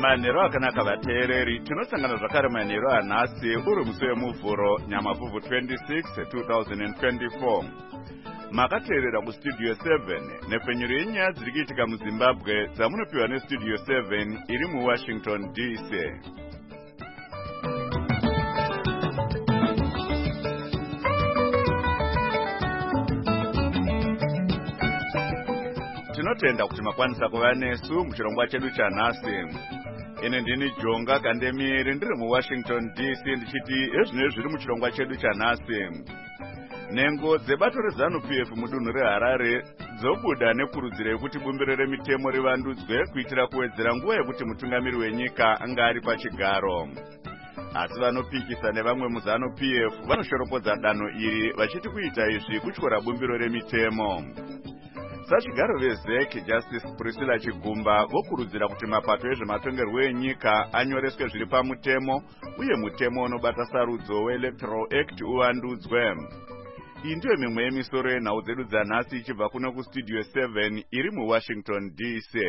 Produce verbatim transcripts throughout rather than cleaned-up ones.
manhero akanaka vateereri, tinosangana zvakare manhero anhasi uri musi wemuvhuro nyamavhuvhu twenty-six twenty twenty-four. Makateerera kustudio seven nepfenyuro yenyaya dziri kuitika muZimbabwe dzamunopiwa nestudio seven iri muWashington D C. Tinotenda kuti makwanisa kuva nesu muchirongwa chedu chanhasi. Ine ndini Jonga Kandemieri ndiri muWashington D C ndichiti ezvino zviri muchirongwa chedu chanhasi. Nengo dzebato reZANU P F mudunhu reHarare dzobuda nekurudziro yekuti bumbiro remitemo rivandudzwe kuitira kuwedzera nguva yekuti mutungamiri wenyika anga ari pachigaro. Asi vanopikisa nevamwe muZANU P F vanoshoropodza danho iri vachiti kuita izvi kutyora bumbiro remitemo. Sachigaro veZEC Justice Priscilla Chigumba vokurudzira kuti mapato ezvematongerwo enyika anyoreswe zviri pamutemo uye mutemo unobata sarudzo weElectoral Act uvandudzwe. Iyi ndiyo mimwe yemisoro yenhau dzedu dzanhasi ichibva kuno kustudio seven iri muWashington D C.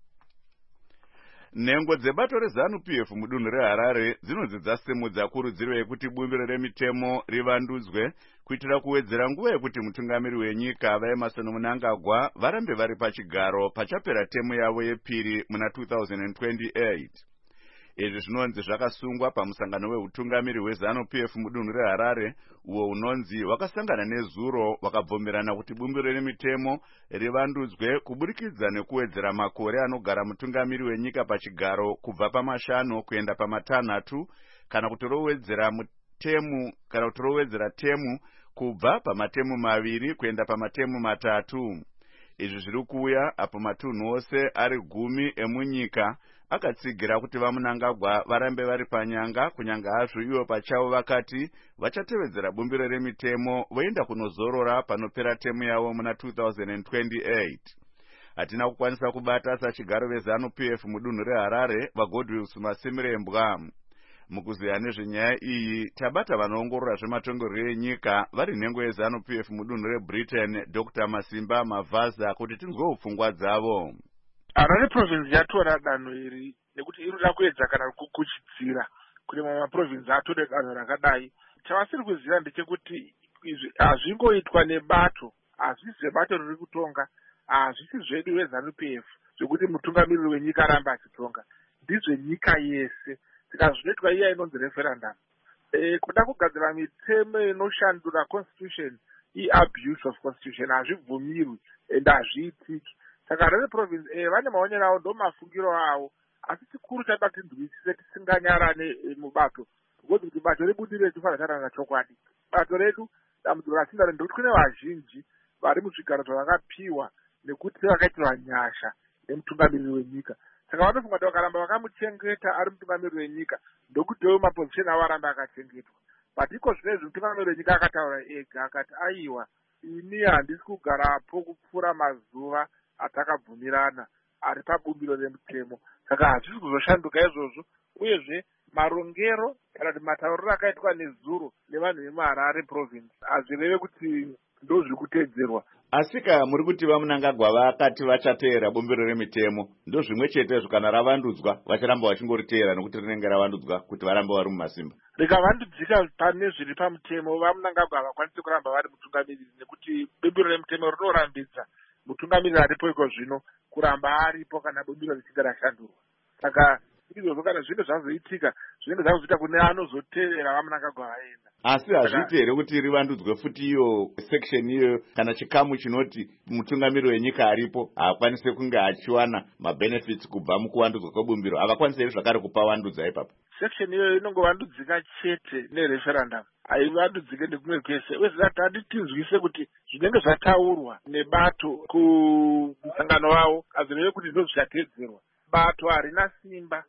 Nhengo dzebato reZANU P F mudunhu reHarare dzinonzi dzasimudza kurudziro yekuti bumbiro remitemo rivandudzwe kuitira kuwedzera nguva yekuti mutungamiri wenyika vaEmmerson Mnangagwa varambe vari pachigaro pachapera temu yavo yepiri muna twenty twenty-eight. Izvi zvinonzi zvakasungwa pamusangano weutungamiri hweZANU P F mudunhu reHarare uwo unonzi wakasangana nezuro wakabvumirana kuti bumbiro remitemo rivandudzwe kuburikidza nekuwedzera makore anogara mutungamiri wenyika pachigaro kubva pamashanu kuenda pamatanhatu kana kuti rowedzera mutemu kana kuti rowedzera temu kubva pamatemu maviri kuenda pamatemu matatu. Izvi zviri kuuya apo matunhu ose ari gumi emunyika akatsigira kuti vaMnangagwa varambe vari panyanga kunyanga hazvo ivo pachavo vakati vachatevedzera bumbiro remitemo voenda kunozorora panopera temu yavo muna twenty twenty-eight. Hatina kukwanisa kubata sachigaro veZANU P F mudunhu reHarare vaGodwill Masimirembwa. Mukuziya nezvenyaya iyi tabata vanoongorora zvematongerwo enyika vari nhengo yeZANU P F mudunhu reBritain Doctor Masimba Mavaza kuti tinzwewo pfungwa dzavo. Harare province yatora danho iri nekuti inoda kuedza kana kukuchidzira kuti mamwe maprovince atore danho rakadai. Chavasiri kuziva ndechekuti izvi hazvingoitwa nebato, hazvisi zvebato riri kutonga, hazvisi zvedu veZANU P F zvekuti mutungamiriri wenyika arambe achitonga, ndizvenyika yese. Saka zvinoitwa iya inonzi referendum. E, kuda kugadzira mitemo inoshandura constitution i-abuse of constitution hazvibvumirwi ende hazviitiki. Saka Harare province eh, vane maonero avo ndo mafungiro avo, asi chikuru chada tinzwisise tisinganyarane e, mubato ngokuti kuti bato rebudire tifana taranga chokwadi. Bato redu dambudziko ratinaro ndekuti kune vazhinji vari muzvigaro zvavakapiwa nekuti vakaitirwa nyasha nemutungamiriri wenyika. Saka vanofunga kuti vakaramba vakamuchengeta ari mutungamiriri wenyika ndokutiwo mapozisheni avo arambe akachengetwa. But iko zvinezvi mutungamiriri wenyika akataura ega akati aiwa ini handisi kugarapo kupfuura mazuva atakabvumirana ari pabumbiro remutemo. Saka hazvisi kuzoshanduka izvozvo, uyezve marongero kana kuti matauriro akaitwa nezuro nevanhu vemuHarare province hazvireve kuti ndo zviri kutedzerwa. Asika muri kuti vaMnangagwa vakati vachateera bumbiro remitemo ndo zvimwe chetezvo kana ravandudzwa vacharamba vachingoriteera nokuti rinenge ravandudzwa kuti varambe vari mumasimba. Rikavandudzika pane zviri pamutemo vaMnangagwa havakwanisi kuramba vari mutungamiriri nekuti bumbiro remutemo rinorambidza mutungamiriri aripo iko zvino kuramba aripo kana bumbiro richinge rashandurwa. Saka izvozvo kana zvinhu zvazoitika zvinenge zvakuzoita kune anozoteerera vaMnangagwa vaenda. Asi hazviiti here kuti rivandudzwe futi iyo section iyo kana chikamu chinoti mutungamiriri wenyika aripo haakwanise kunge achiwana mabenefits kubva mukuvandudzwa kwebumbiro, havakwanise here zvakare kupa vandudza ipapo? Section iyo inongovandudzika chete nereferendum, haivandudzike nekumwe kwese. Uye zati hadi tinzwise kuti zvinenge zvataurwa nebato kumusangano wavo hazvireve kuti ndo zvichatedzerwa. Bato harina simba.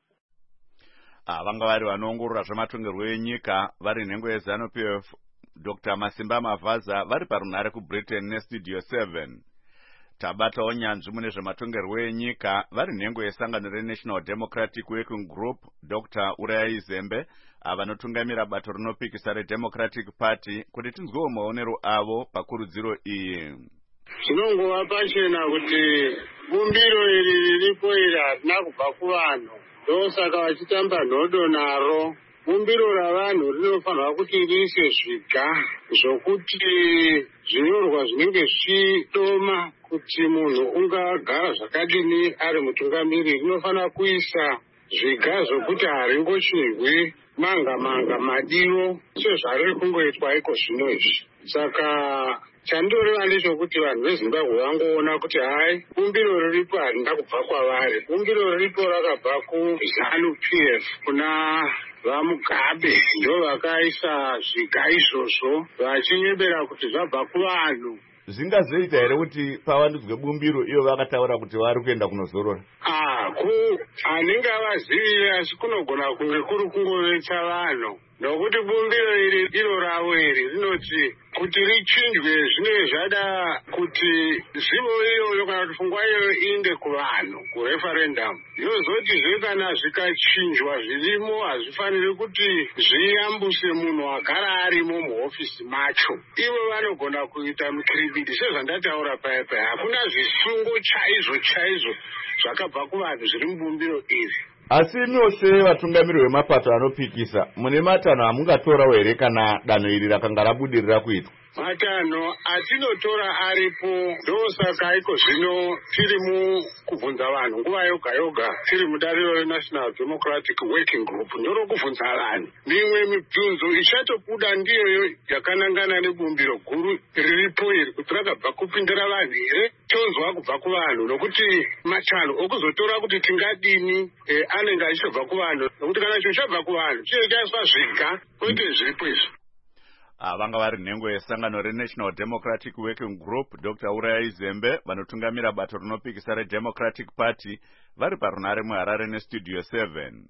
Ah, vanga vari vanoongorora zvematongerwo enyika vari nhengo yeZANU P F Doctor Masimba Mavaza vari parunhare kuBritain nestudio seven. Tabatawo nyanzvi mune zvematongerwo enyika vari nhengo yesangano reNational Democratic Working Group Doctor Uraya Zembe avanotungamira bato rinopikisa reDemocratic Party kuti tinzwewo maonero avo pakurudziro iyi. Zvinongova pachena kuti bumbiro iri riripo iri harina kubva kuvanhu ndosaka vachitamba nhodo naro. Bumbiro ravanhu rinofanirwa kuti riise zviga zvokuti zvinyorwa zvinenge zvichidoma kuti munhu ungagara zvakadini ari mutungamiri. Rinofanira kuisa zviga zvokuti haringochirwi manga manga madiro sezvariri kungoitwa iko zvino izvi. Saka chandoreva ndechekuti vanhu vezimbabwe vangoona kuti hai bumbiro riripo harinda kubva kwavari. Bumbiro riripo rakabva kuzanu P F kuna vamugabe ndo vakaisa zviga izvozvo vachinyebera kuti zvabva kuvanhu. Zvingazoita here kuti pavandudzwe bumbiro iyo vakataura kuti vari kuenda kunozorora? Ah, ku anenge avazivire asi kunogona kunge kuri kungovetsa vanhu. Nokuti bumbiro iri iro ravo iri rinoti kuti richinjwe zvinenge zvada kuti zivo iyoyo kana kuti pfungwa iyoyo iinde kuvanhu kureferendum. Yozotizve kana zvikachinjwa zvirimo hazvifaniri kuti zviyambuse munhu agara arimo muhofisi macho. Ivo vanogona kuita mukiribidi sezvandataura paya paya. Hakuna zvisungo chaizvo chaizvo zvakabva kuvanhu zviri mubumbiro iri. Asi mose vatungamiri vemapato anopikisa mune matanho amungatora here kana danho iri rakanga rabudirira kuitwa? Matanho atinotora aripo, ndosaka iko zvino tiri mukubvunza vanhu nguva yoga yoga tiri mudariro reNational Democratic Working Group ndorokubvunza vanhu. Mimwe mibvunzo ichatobuda ndiyoyo yakanangana nebumbiro guru riripo iri kuti rakabva kupindira vanhu here tonzwa kubva kuvanhu, nokuti matanho okuzotora kuti tingadini e, anenge achitobva kuvanhu, nokuti kana chinhu chabva kuvanhu chino chaiswa zviga kwete zviripo izvi. Vanga vari nhengo yesangano reNational Democratic Working Group Doctor Uraya Izembe vanotungamira bato rinopikisa reDemocratic Party vari parunare muHarare neStudio seven.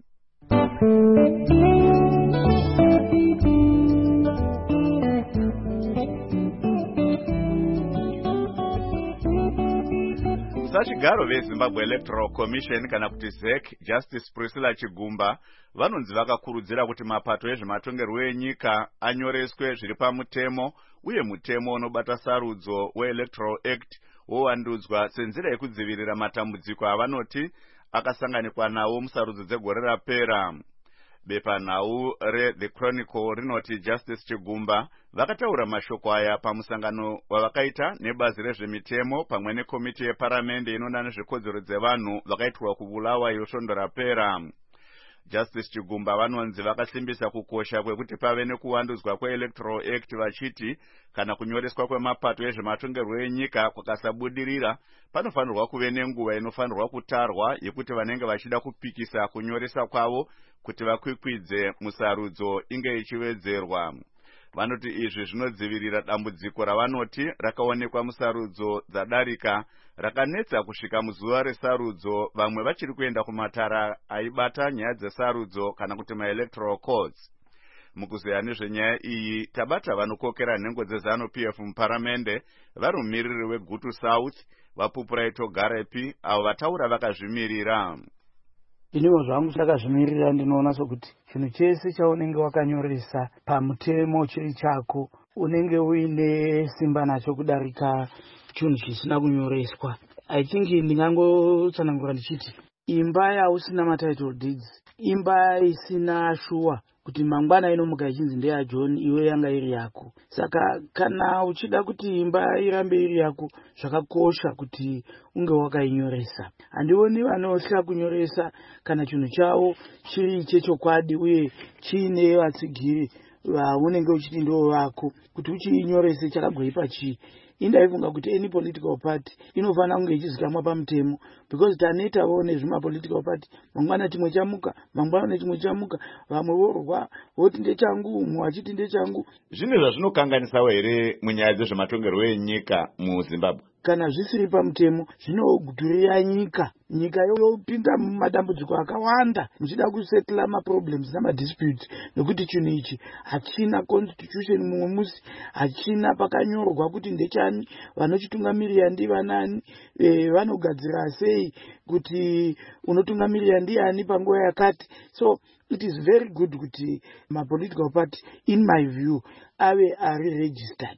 Sachigaro veZimbabwe Electoral Commission kana kuti Z E C Justice Priscilla Chigumba vanonzi vakakurudzira kuti mapato ezvematongerwo enyika anyoreswe zviri pamutemo uye mutemo unobata sarudzo weElectoral Act wowandudzwa senzira yekudzivirira matambudziko avanoti akasanganikwa nawo musarudzo dzegore rapera. Bepanhau reThe Chronicle rinoti Justice Chigumba vakataura mashoko aya pamusangano wavakaita nebazi rezvemitemo pamwe nekomiti yeparamende inoona nezvekodzero dzevanhu vakaitwa kuBulawayo svondo rapera. Justice Chigumba vanonzi vakasimbisa kukosha kwekuti pave nekuwandudzwa kweElectoral Act vachiti kana kunyoreswa kwemapato ezvematongerwo enyika kwakasabudirira panofanirwa kuve nenguva inofanirwa kutarwa yekuti vanenge vachida kupikisa kunyoresa kwavo kuti vakwikwidze musarudzo inge ichiwedzerwa. Vanoti izvi zvinodzivirira dambudziko ravanoti rakaonekwa musarudzo dzadarika rakanetsa kusvika muzuva resarudzo vamwe vachiri kuenda kumatara aibata nyaya dzesarudzo kana kuti maElectoral courts. Mukuzeya nezvenyaya iyi tabata vanokokera nhengo dzeZanu P F muparamende vari mumiriri weGutu South vaPupuraito Garepi avo vataura vakazvimirira. Iniwo zvangu chakazvimirira ndinoona sokuti chinhu chese chaunenge wakanyoresa pamutemo chiri chako unenge uine simba nacho kudarika chinhu chisina kunyoreswa. I think ndingangotsanangura ndichiti imba yausina matitle deeds, imba isina shuwa kuti mangwana inomuka ichinzi ndeya John iwe yanga iri yako. Saka kana uchida kuti imba irambe iri yako zvakakosha kuti unge wakainyoresa. Handioni vanosika kunyoresa kana chinhu chavo chiri chechokwadi uye chiine vatsigiri vaunenge uchiti ndo vako kuti uchiinyorese chakagoipa chii. Indaifunga kuti any political party inofana kunge ichizikamwa pamutemo, because tanetawo nezvimapolitical party mangwana chimwe chamuka mangwana chimwe chamuka vamwe vorwa voti ndechangu umwe achiti ndechangu. Zvine zvazvinokanganisawo here munyaya dzezvematongerwo enyika muZimbabwe? Kana zvisiri pamutemo zvinodhurira nyika. Nyika yopinda mumadambudziko akawanda muchida kusettle maproblems namadisputes nokuti chinhu ichi hachina constitution mumwe musi, hachina pakanyorwa kuti ndechani, vanochitungamirira ndivanani, e, vanogadzira sei kuti unotungamirira ndiani panguva yakati. So it is very good kuti ma political party in my view ave are registered.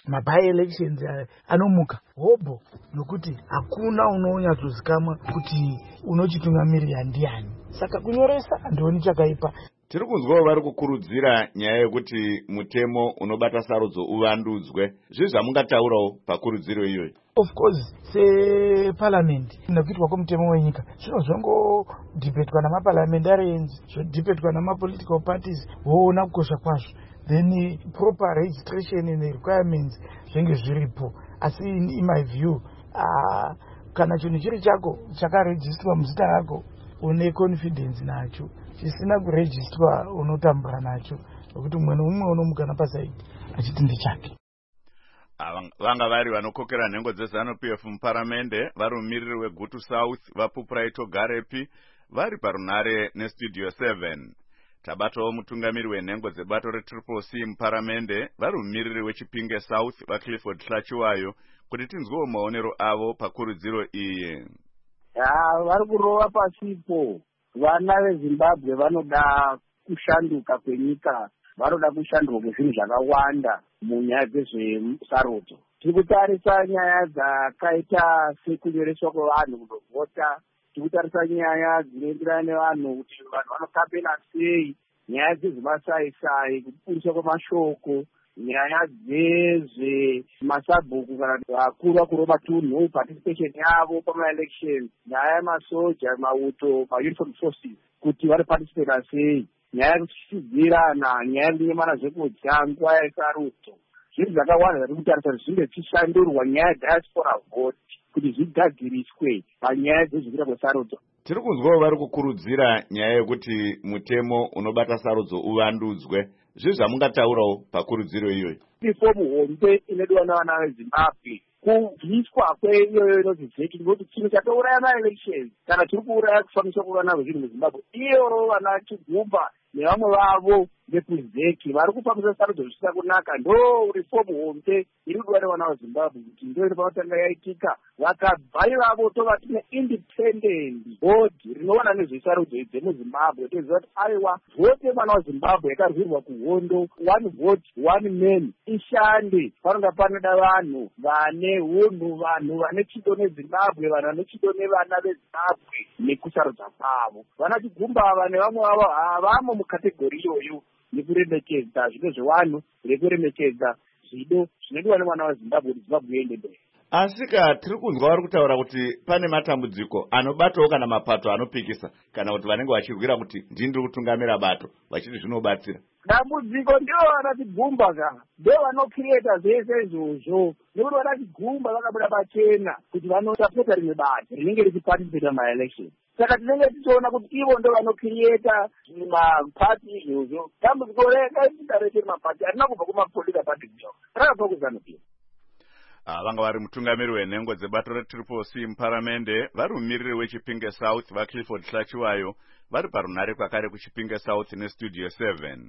mabai elections anomuka hobho nokuti hakuna unonyatsozikamwa kuti unochitungamirira ndiani. Saka kunyoresa andioni chakaipa. Tiri kunzwawo vari kukurudzira nyaya yekuti mutemo unobata sarudzo uvandudzwe. Zvizvi zvamungataurawo pakurudziro iyoyi? Of course, separliament nokuitwa kwomutemo wenyika zvino zvongodhibhetwa namaparliamentarians, zvodhibhetwa namapolitical parties, voona kukosha kwazvo, then proper registration and requirements zvenge zviripo. Asi in my view, uh, kana chinhu chiri chako chakarejistwa muzita rako une confidence nacho, chisina kurejistwa unotambura nacho, nokuti mumwe nomumwe unomuka napasaidi achiti ndechake. Vanga vari vanokokera nhengo dzeZANU-P F muparamende vari mumiriri weGutu South vaPupraito Garepi vari parunare nestudio seven. Tabatawo mutungamiri wenhengo dzebato reTriple C muparamende vari mumiriri weChipinge South vaClifford Hlachiwayo kuti tinzwewo maonero avo pakurudziro iyi. Vari kurova pasipo. Vana veZimbabwe vanoda kushanduka kwenyika, vanoda kushanduka kwezvinhu zvakawanda munyaya dzezvesarudzo. Tiri kutarisa nyaya dzakaita sekunyoreswa kwevanhu kundovhota, tiri kutarisa nyaya dzinoenderana nevanhu kuti vanhu vanokapena sei, nyaya dzezvemasaisai, kupurisa kwemashoko, nyaya dzezvemasabhuku kana vakuru vakuru matunhu, participation yavo pamaelection, nyaya yemasoja, mauto, mauniform forces, kuti vari participate sei, nyaya yekuchidzirana, nyaya yekunyemana zvekudya nguva yesarudzo. Zvinhu zvakawanda zviri kutarisa kuti zvinge zvichishandurwa nyaya yediaspora vote kuti zvigadziriswe panyaya dzezvikuita kwesarudzo. Tiri kunzwawo vari kukurudzira nyaya yekuti mutemo unobata sarudzo uvandudzwe. Zvizvi zvamungataurawo pakurudziro iyoyi? Ifomu hombe inodiwa navana veZimbabwe kubviswa kweiyoyo inonzi zeki, ngekuti chinhu chatouraya maelection kana chiri kuuraya kufambiswa kwevana vezvinhu muZimbabwe iyoro vana Chigumba nevamwe vavo vekuzeki vari kufambisa sarudzo zvisina kunaka. Ndo rifomu hombe iri kudiwa nevana veZimbabwe kuti ndo iri pamatanga yaitika, vakabva ivavo tova tine independent body rinoona nezvesarudzo dzemuZimbabwe. Toziva kuti aiwa vote mwana weZimbabwe yakarwirwa kuhondo, one vote one man, ishande. Panonga panoda vanhu vane hunhu, vanhu vane chido neZimbabwe, vanhu vane chido nevana veZimbabwe nekusarudza kwavo. Vana Chigumba ava nevamwe vavo havamo mukategori iyoyo nekuremekedza zvido zvevanhu, rekuremekedza zvido zvinodiwa nemwana weZimbabwe kuti Zimbabwe iende mberi. Asika tiri kunzwa vari kutaura kuti pane matambudziko anobatawo kana mapato anopikisa kana kuti vanenge vachirwira kuti ndiri kutungamira bato vachiti zvinobatsira. Dambudziko ndivo vana Chigumba ka, ndivo vanokireta zvese izvozvo, nekuti vana Chigumba vakabuda pachena kuti vanosapota rimwe bato rinenge richipatisipeta maelection. Saka tinenge tichiona kuti ivo ndo vanokireta mapati izvozvo. Dambudziko rekaitareteri mapati harina kubva kumapolitika pati dzavo, rakabva kuZANU-P F. Vanga vari mutungamiri wenhengo dzebato reTriple C muparamende vari mumiriri weChipinge South vaClifford Hlachiwayo vari parunare kwakare kuChipinge South nestudio seven.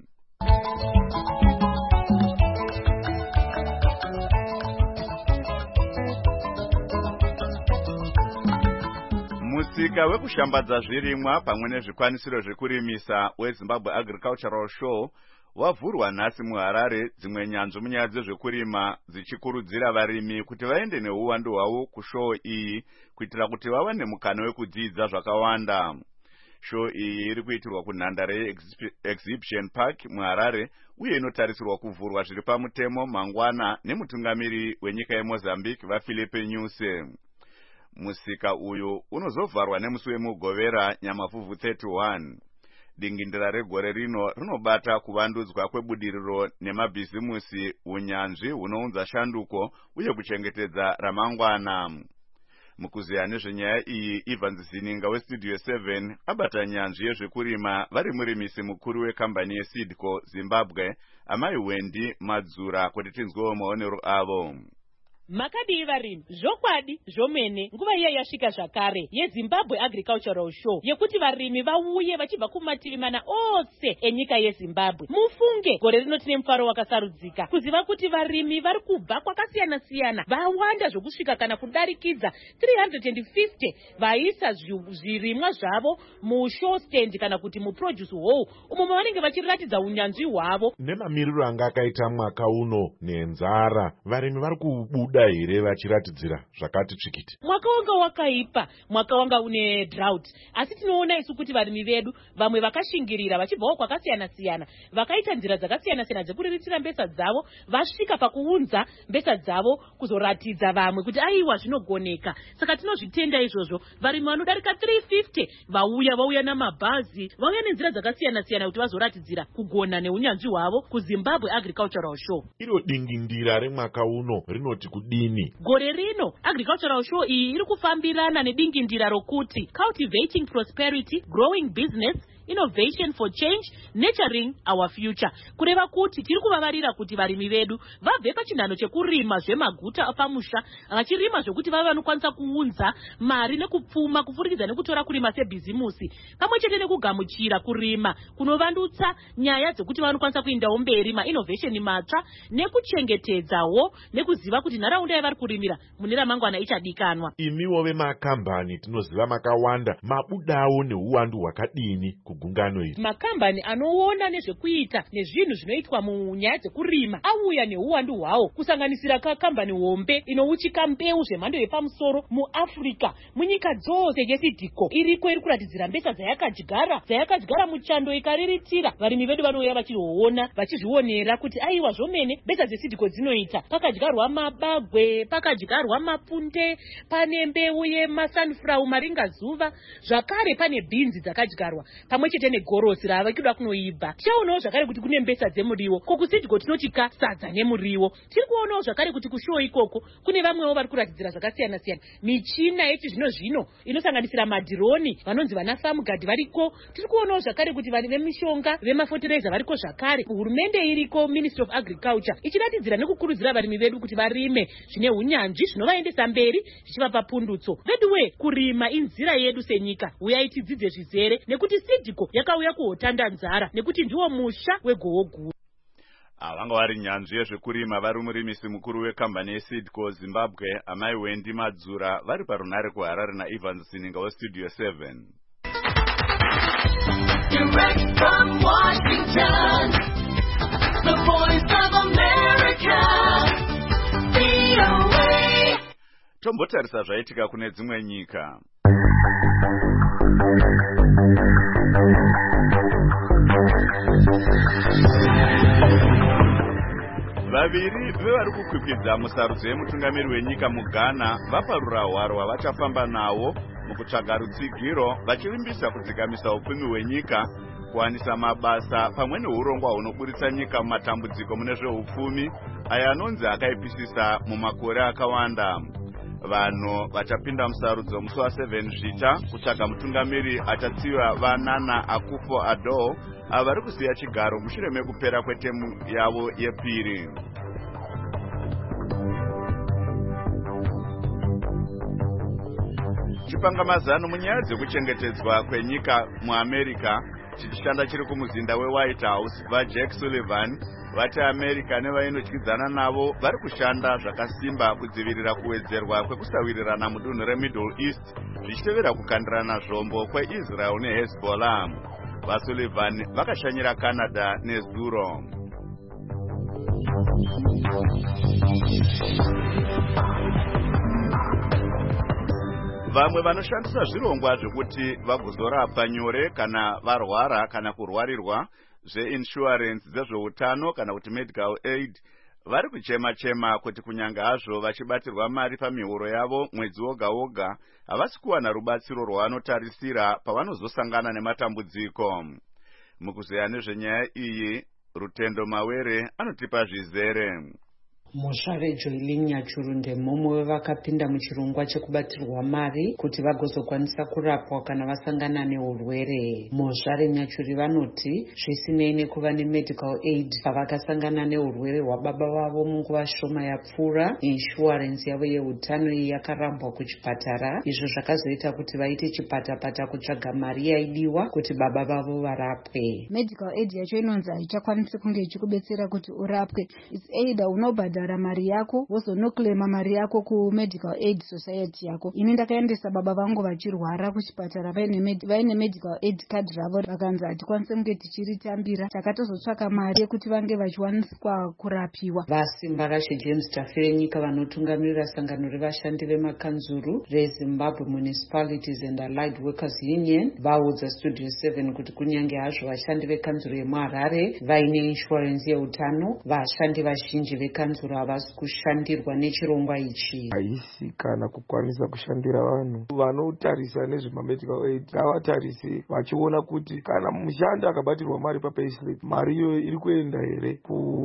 Musika wekushambadza zvirimwa pamwe nezvikwanisiro zvekurimisa weZimbabwe Agricultural Show wavhurwa nhasi muHarare, dzimwe nyanzvi munyaya dzezvekurima dzichikurudzira varimi kuti vaende neuwandu hwavo kushow iyi kuitira kuti vawane mukana wekudzidza zvakawanda. Show iyi iri kuitirwa kunhandare yeExhibition Park muHarare uye inotarisirwa kuvhurwa zviri pamutemo mangwana nemutungamiri wenyika yeMozambique vaPhilippe Nyusi. Musika uyu unozovharwa nemusi wemugovera Nyamavhuvhu thirty-one. Dingindira regore rino rinobata kuvandudzwa kwebudiriro nemabhizimusi, unyanzvi hunounza shanduko uye kuchengetedza ramangwana. Mukuziya nezvenyaya iyi, Ivan Zininga westudio seven abata nyanzvi yezvekurima vari murimisi mukuru wekambani yeSeedco Zimbabwe, amai Wendy Madzura, kuti tinzwewo maonero avo. Makadii varimi, zvokwadi zvomene nguva iya yasvika zvakare yeZimbabwe Agricultural Show yekuti varimi vauye vachibva kumativi mana ose enyika yeZimbabwe. Mufunge gore rino tine mufaro wakasarudzika kuziva kuti varimi vari kubva kwakasiyana siyana vawanda zvokusvika kana kudarikidza three hundred fifty vaisa zvirimwa zvavo mushow stand kana kuti muproduce hall umo mavanenge vachiratidza unyanzvi hwavo. Nemamiriro anga akaita mwaka uno nenzara, varimi vari kubuda here vachiratidzira zvakati tsvikiti? Mwaka wanga wakaipa, mwaka wanga une drought, asi tinoona isu kuti varimi vedu vamwe vakashingirira vachibvawo kwakasiyana siyana vakaita nzira dzakasiyana siyana dzekuriritira mbesa dzavo vasvika pakuunza mbesa dzavo kuzoratidza vamwe kuti aiwa zvinogoneka. Saka tinozvitenda izvozvo varimi vanodarika three fifty vauya vauya namabhazi vauya nenzira dzakasiyana siyana kuti vazoratidzira kugona neunyanzvi hwavo kuZimbabwe Agricultural Show. Iro dingindira remwaka uno rinoti kudini? Gore rino Agricultural Show iyi iri kufambirana nedingindira rokuti cultivating prosperity, growing business, innovation for change, nurturing our future. Kureva kuti tiri kuvavarira kuti varimi vedu vabve pachinhano chekurima zvemaguta pamusha vachirima zvokuti vave vanokwanisa kuunza mari nekupfuma kupfurikidza nekutora kurima sebhizimusi pamwe chete nekugamuchira kurima kunovandutsa nyaya dzekuti vanokwanisa kuendawo mberi mainnovation matsva nekuchengetedzawo nekuziva kuti nharaunda yavari kurimira mune ramangwana ichadikanwa. Imiwo vemakambani tinoziva makawanda mabudawo neuwandu hwakadini gungano iri? Makambani anoona nezvekuita nezvinhu zvinoitwa munyaya dzekurima auya neuwandu hwawo kusanganisira kakambani hombe inouchika mbeu zvemhando yepamusoro muAfrica munyika dzose yesidhiko iriko iri kuratidzira mbesa dzayakadyara dzayakadyara muchando ikariritira. Varimi vedu vanouya vachizoona vachizvionera kuti aiwa zvomene mbesa dzesidhiko dzinoita. Pakadyarwa mabagwe, pakadyarwa mapunde, pane mbeu yemasunflower maringazuva, zvakare pane bhinzi dzakadyarwa pamwe chete negorosi rava kuda kunoibva. Tichaonawo zvakare kuti kune mbesa dzemuriwo kokusidhiko tinotika sadza nemuriwo. Tiri kuonawo zvakare kuti kushow ikoko kune vamwewo vari kuratidzira zvakasiyana siyana michina yechizvino zvino inosanganisira madhironi vanonzi vana farm guard variko. Tiri kuonawo zvakare kuti vanhu vemishonga vemafertilizer variko zvakare. Hurumende iriko Ministry of Agriculture ichiratidzira nekukurudzira varimi vedu kuti varime zvine unyanzvi zvinovaendesa mberi zvichivapa pundutso. Veduwe kurima inzira yedu senyika, uyai tidzidze zvizere nekuti sidhiko yakauya kuhotanda nzara nekuti ndiwo musha wegowo guru. Vanga vari nyanzvi yezvekurima vari murimisi mukuru wekambani yesidco Zimbabwe amai Wendy Madzura vari parunare kuHarare naEvans Sininga weStudio seven. Direct from Washington, the voice of America, V O A. Tombotarisa zvaitika kune dzimwe nyika. Vaviri vevari kukwikidza musarudzo yemutungamiri wenyika muGhana vaparura hwaro hwavachafamba nawo mukutsvaga rutsigiro vachivimbisa kudzikamisa upfumi hwenyika, kuwanisa mabasa pamwe neurongwa hunoburitsa nyika mumatambudziko mune zveupfumi aya anonzi akaipisisa mumakore akawanda. Vanhu vachapinda musarudzo musi waseven zvita kutsvaga mutungamiri achatsiva vaNana Akufo-Addo ava vari kusiya chigaro mushure mekupera kwetemu yavo yepiri. Chipangamazano munyaya dzekuchengetedzwa kwenyika muAmerica chichishanda chiri kumuzinda weWhite House vaJack Sullivan vati America nevainotyidzana navo vari kushanda zvakasimba kudzivirira kuwedzerwa kwekusawirirana mudunhu reMiddle East zvichitevera kukandirana zvombo kweIsrael neHezbollah. VaSullivan vakashanyira Canada nezuro. Vamwe vanoshandisa zvirongwa zvekuti vagozorapwa nyore kana varwara kana kurwarirwa zveinsurance dzezveutano kana kuti medical aid vari kuchema chema kuti kunyange hazvo vachibatirwa mari pamihoro yavo mwedzi woga woga havasi kuwana rubatsiro rwavanotarisira pavanozosangana nematambudziko. Mukuzeya nezvenyaya iyi Rutendo Mawere anotipa zvizere. Musvare Joeling Nyachurunde mumwe wevakapinda muchirongwa chekubatirwa mari kuti vagozokwanisa kurapwa kana vasangana neurwere. Musvare Nyachuri vanoti zvisinei nekuva nemedical aid pavakasangana neurwere hwababa vavo munguva shoma yapfuura, inshuwarensi yavo yeutano iyi yakarambwa kuchipatara. Izvo zvakazoita kuti vaite chipatapata kutsvaga mari yaidiwa kuti baba vavo varapwe. Medical aid yacho inonzi haichakwanisi kunge ichikubetsera kuti urapwe. It's either unobhadhara mari yako wozonoklema mari yako kumedical aid society yako. Ini ndakaendesa baba vangu vachirwara kuchipatara vaine med- vaine medical aid card ravo vakanzi hatikwanise kunge tichiritambira. Takatozotsvaka mari yekuti vange vachiwaniswa kurapiwa. Vasimba Rashe James Tafere nyika vanotungamirira sangano revashandi vemakanzuru reZimbabwe Municipalities and Allied Workers Union vaudza Studio seven kuti kunyange hazvo vashandi vekanzuru yemuHarare vaine inshuwarensi yeutano, vashandi vazhinji vekanzuru havasi kushandirwa nechirongwa ichi. Haisi kana kukwanisa kushandira vanhu vanotarisa nezvemamedical aid ngavatarise vachiona kuti kana mushandi akabatirwa mari papayslip mari iyoyo iri kuenda here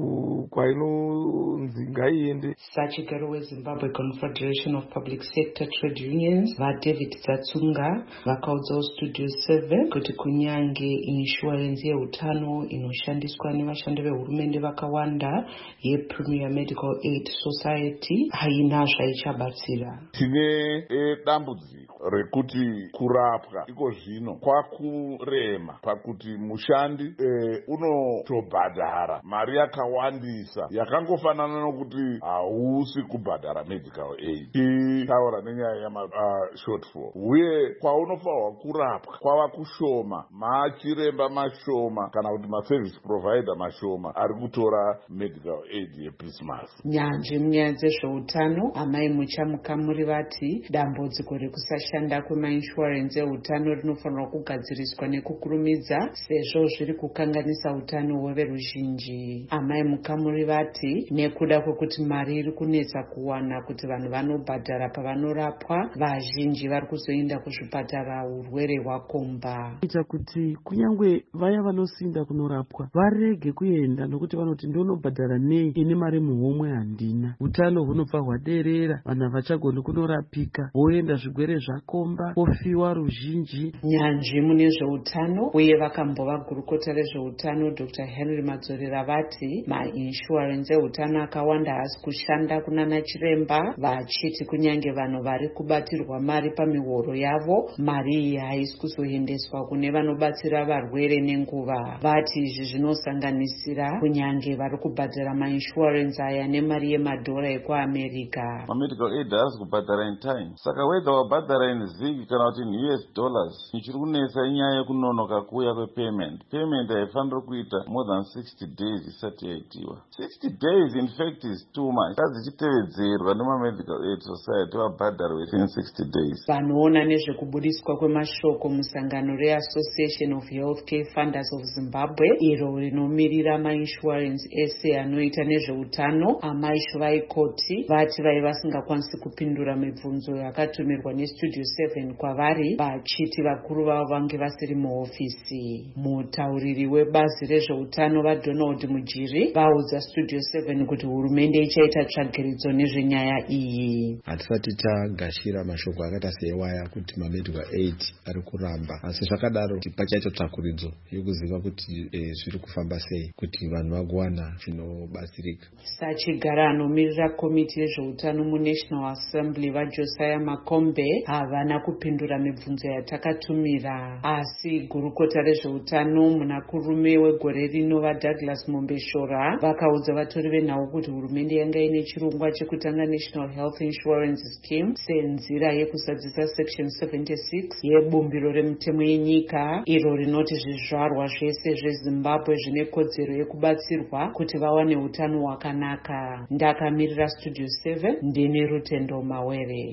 kwainonzi ngaiende. Sachigaro weZimbabwe Confederation of Public Sector Trade Unions vaDavid Dzatsunga vakaudzawo Studio seven kuti kunyange inshuwarensi yeutano inoshandiswa nevashandi vehurumende vakawanda yePremier Medical Aid Society haina zvaichabatsira. Tine e, dambudziko rekuti kurapwa iko zvino kwakurema pakuti mushandi e, unotobhadhara mari yakawandisa yakangofanana nokuti hausi kubhadhara medical aid. Tiitaura nenyaya yama uh, shortfall uye kwaunofanirwa kurapwa kwava kushoma, machiremba mashoma kana kuti maservice provider mashoma ari kutora medical aid yeChristmas. Nyanzvi munyaya dzezveutano amai muchamukamuri vati dambudziko rekusashanda kwemainsurance eutano rinofanirwa kugadziriswa nekukurumidza sezvo zviri kukanganisa utano hweveruzhinji. Amai mukamuri vati nekuda kwekuti mari iri kunetsa kuwana kuti vanhu vanobhadhara pavanorapwa, vazhinji vari kuzoenda kuzvipatara urwere hwakomba. Ita kuti kunyangwe vaya vanosinda kunorapwa varege kuenda nokuti vanoti ndonobhadhara nei ine mari muhomwe handina. Utano hunobva hwaderera, vanhu havachagoni kunorapika, voenda zvigwere zvakomba, vofiwa ruzhinji. Nyanzvi mune zveutano uye vakambova gurukota rezveutano Doctor Henry Madzorera vati mainsurance eutano akawanda haasi kushanda kunana chiremba, vachiti kunyange vanhu vari kubatirwa mari pamihoro yavo, mari iyi haisi kuzoendeswa kune vanobatsira varwere nenguva. Vati izvi zvinosanganisira kunyange vari kubhadhara mainsurance aya nemari yemadhora ekuAmerica. Medical aid haasi kubhadhara in time. Saka whether wabhadhara in zig kana kuti in U S dollars, ichiri kunetsa inyaya yekunonoka kuuya kwepayment. Payment haifaniri kuita more than sixty days isati yaitiwa. sixty days in fact is too much. Ngadzichitevedzerwa nemamedical aid society vabhadhara within sixty days. Vanoona nezvekubudiswa kwemashoko musangano reAssociation of Healthcare Funders of Zimbabwe iro rinomirira mainsurance ese anoita nezveutano, amai Shuvai Koti vati vai vasingakwanisi kupindura mibvunzo yakatumirwa neStudio seven kwavari, vachiti vakuru vavo vange vasiri muhofisi. Mutauriri webazi rezveutano vaDonald Mujiri vaudza Studio seven kuti hurumende ichaita tsvagiridzo nezvenyaya iyi. Hatisati tagashira mashoko akaita seiwaya kuti mamedical aid ari kuramba, asi zvakadaro kuti pachaita tsvakuridzo yokuziva kuti e, zviri kufamba sei kuti vanhu vagowana zvinobatsirika. Sachigara anomirira komiti yezveutano muNational Assembly vaJosiah Makombe havana kupindura mibvunzo yatakatumira, asi gurukota rezveutano munakurume wegore rino vaDouglas Mombeshora vakaudza vatori venhau kuti hurumende yanga ine chirongwa chekutanga National Health Insurance Scheme senzira yekusadzisa Section seventy-six yebumbiro remutemo yenyika iro rinoti zvizvarwa zvese zveZimbabwe zvine kodzero yekubatsirwa kuti vawane utano hwakanaka. Ndakamirira Studio seven ndine Rutendo Mawere.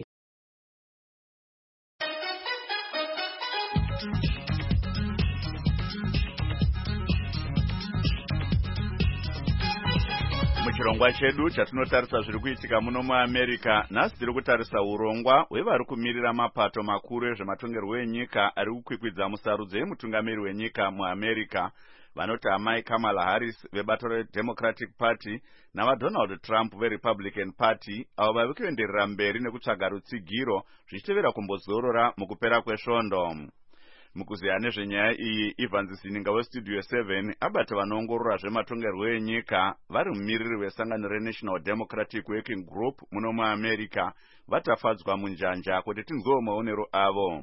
Muchirongwa chedu chatinotarisa zviri kuitika muno muAmerica, nhasi tiri kutarisa urongwa hwevari kumirira mapato makuru ezvematongerwo enyika ari kukwikwidza musarudzo yemutungamiri wenyika muAmerica. vanoti amai Kamala Harris vebato reDemocratic Party navaDonald Trump veRepublican Party avo vave kuenderera mberi nekutsvaga rutsigiro zvichitevera kumbozorora mukupera kwesvondo. Mukuziya nezvenyaya iyi, Evans Sininga weStudio seven abata vanoongorora zvematongerwo enyika vari mumiriri wesangano reNational Democratic Working Group muno muAmerica vatafadzwa munjanja kuti tinzwewo maonero avo.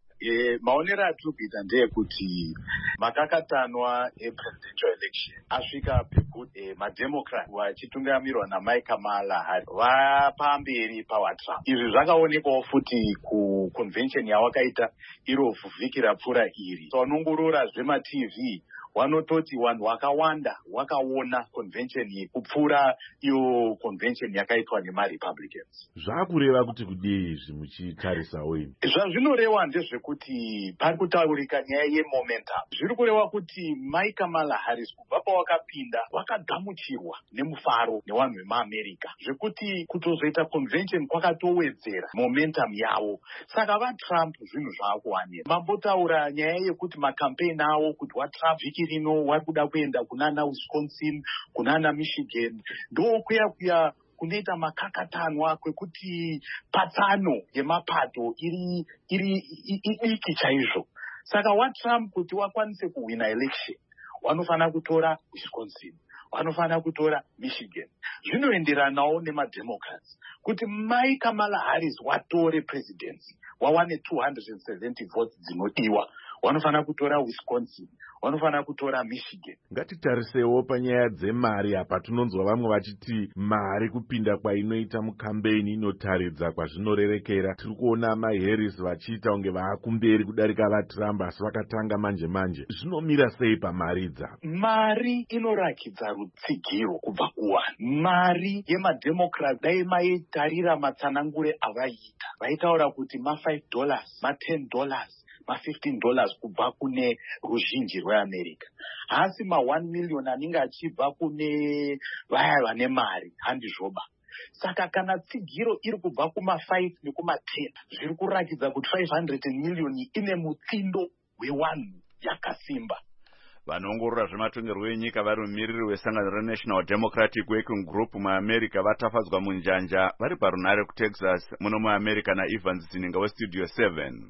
E, maonero atiri kuita ndeyekuti makakatanwa epresidential election asvika pekuti e, mademocrat vachitungamirirwa namai Kamala Harris vapamberi pawaTrump. Izvi zvakaonekwawo futi kuconvention yawakaita irofu vhiki rapfuura iri. So vanongorora zvemaTV vanototi vanhu vakawanda vakaona convention iyi kupfuura iyo convention yakaitwa nemaRepublicans. Zvakureva kuti kudii izvi muchitarisawo ini? Zvazvinoreva ndezvekuti pari kutaurika nyaya yemomentum. Zviri kureva kuti mai Kamala Harris kubva pawakapinda wakagamuchirwa nemufaro nevanhu vemuAmerica zvekuti kutozoita convention kwakatowedzera momentum yavo. Saka vaTrump zvinhu zvaakuwanira. Mambotaura nyaya yekuti makampeni avo kuti waTrump vhiki rino vari kuda kuenda kunana Wisconsin, kunana Michigan, ndo kuya kuya kunoita makakatanwa kwekuti patsano yemapato iri iri idiki chaizvo. Saka waTrump kuti wakwanise kuwina election wanofana kutora Wisconsin, wanofana kutora Michigan. Zvinoenderanawo nemademocrats kuti mai Kamala Harris watore presidency wawane two hundred seventy votes dzinodiwa, wanofana kutora Wisconsin, wanofana kutora Michigan. Ngatitarisewo panyaya dzemari apa. Tinonzwa vamwe vachiti mari kupinda kwainoita mukambeni inotaridza kwazvinorerekera. Tiri kuona maHarris vachiita kunge vaakumberi kudarika vaTrump asi vakatanga manje manje. Zvinomira sei pamari dza? Mari inorakidza rutsigiro kubva kuvanhu. Mari yemademocrat dai maitarira matsanangure avaita vaitaura kuti ma five dollars, ma ten dollars, ma fifteen dollars kubva kune ruzhinji rweAmerica. Asi ma one million anenge achibva kune vaya vane mari handizvoba. Saka kana tsigiro iri kubva kuma five nekuma ten zviri kurakidza kuti five hundred million ine mutsindo wewanhu yakasimba. Vanoongorora zvematongerwo enyika vari mumiriri wesangano reNational Democratic Working Group muAmerica vatafadzwa munjanja vari parunare kuTexas muno muAmerica naEvans Sininga weStudio seven.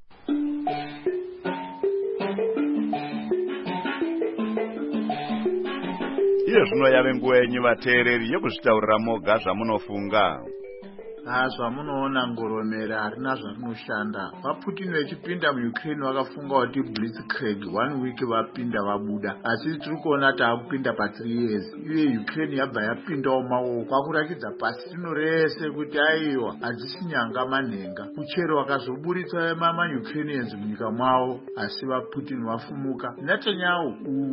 Iyo zvino yave nguva yenyu vateereri yekuzvitaurira moga zvamunofunga. Ah, zvamunoona ngoromera harina zvarinoshanda. VaPutin vachipinda muUkraine vakafunga kuti blitzkrieg one week vapinda vabuda. Asi tiri kuona taakupinda pa three years. Iye Ukraine yabva yapindawo maoko kwakurakidza pasi rino rese kuti aiwa hadzisi nyanga manhenga. Kuchero vakazoburitsa mama-Ukrainians munyika mwavo asi vaPutin vafumuka. Netanyahu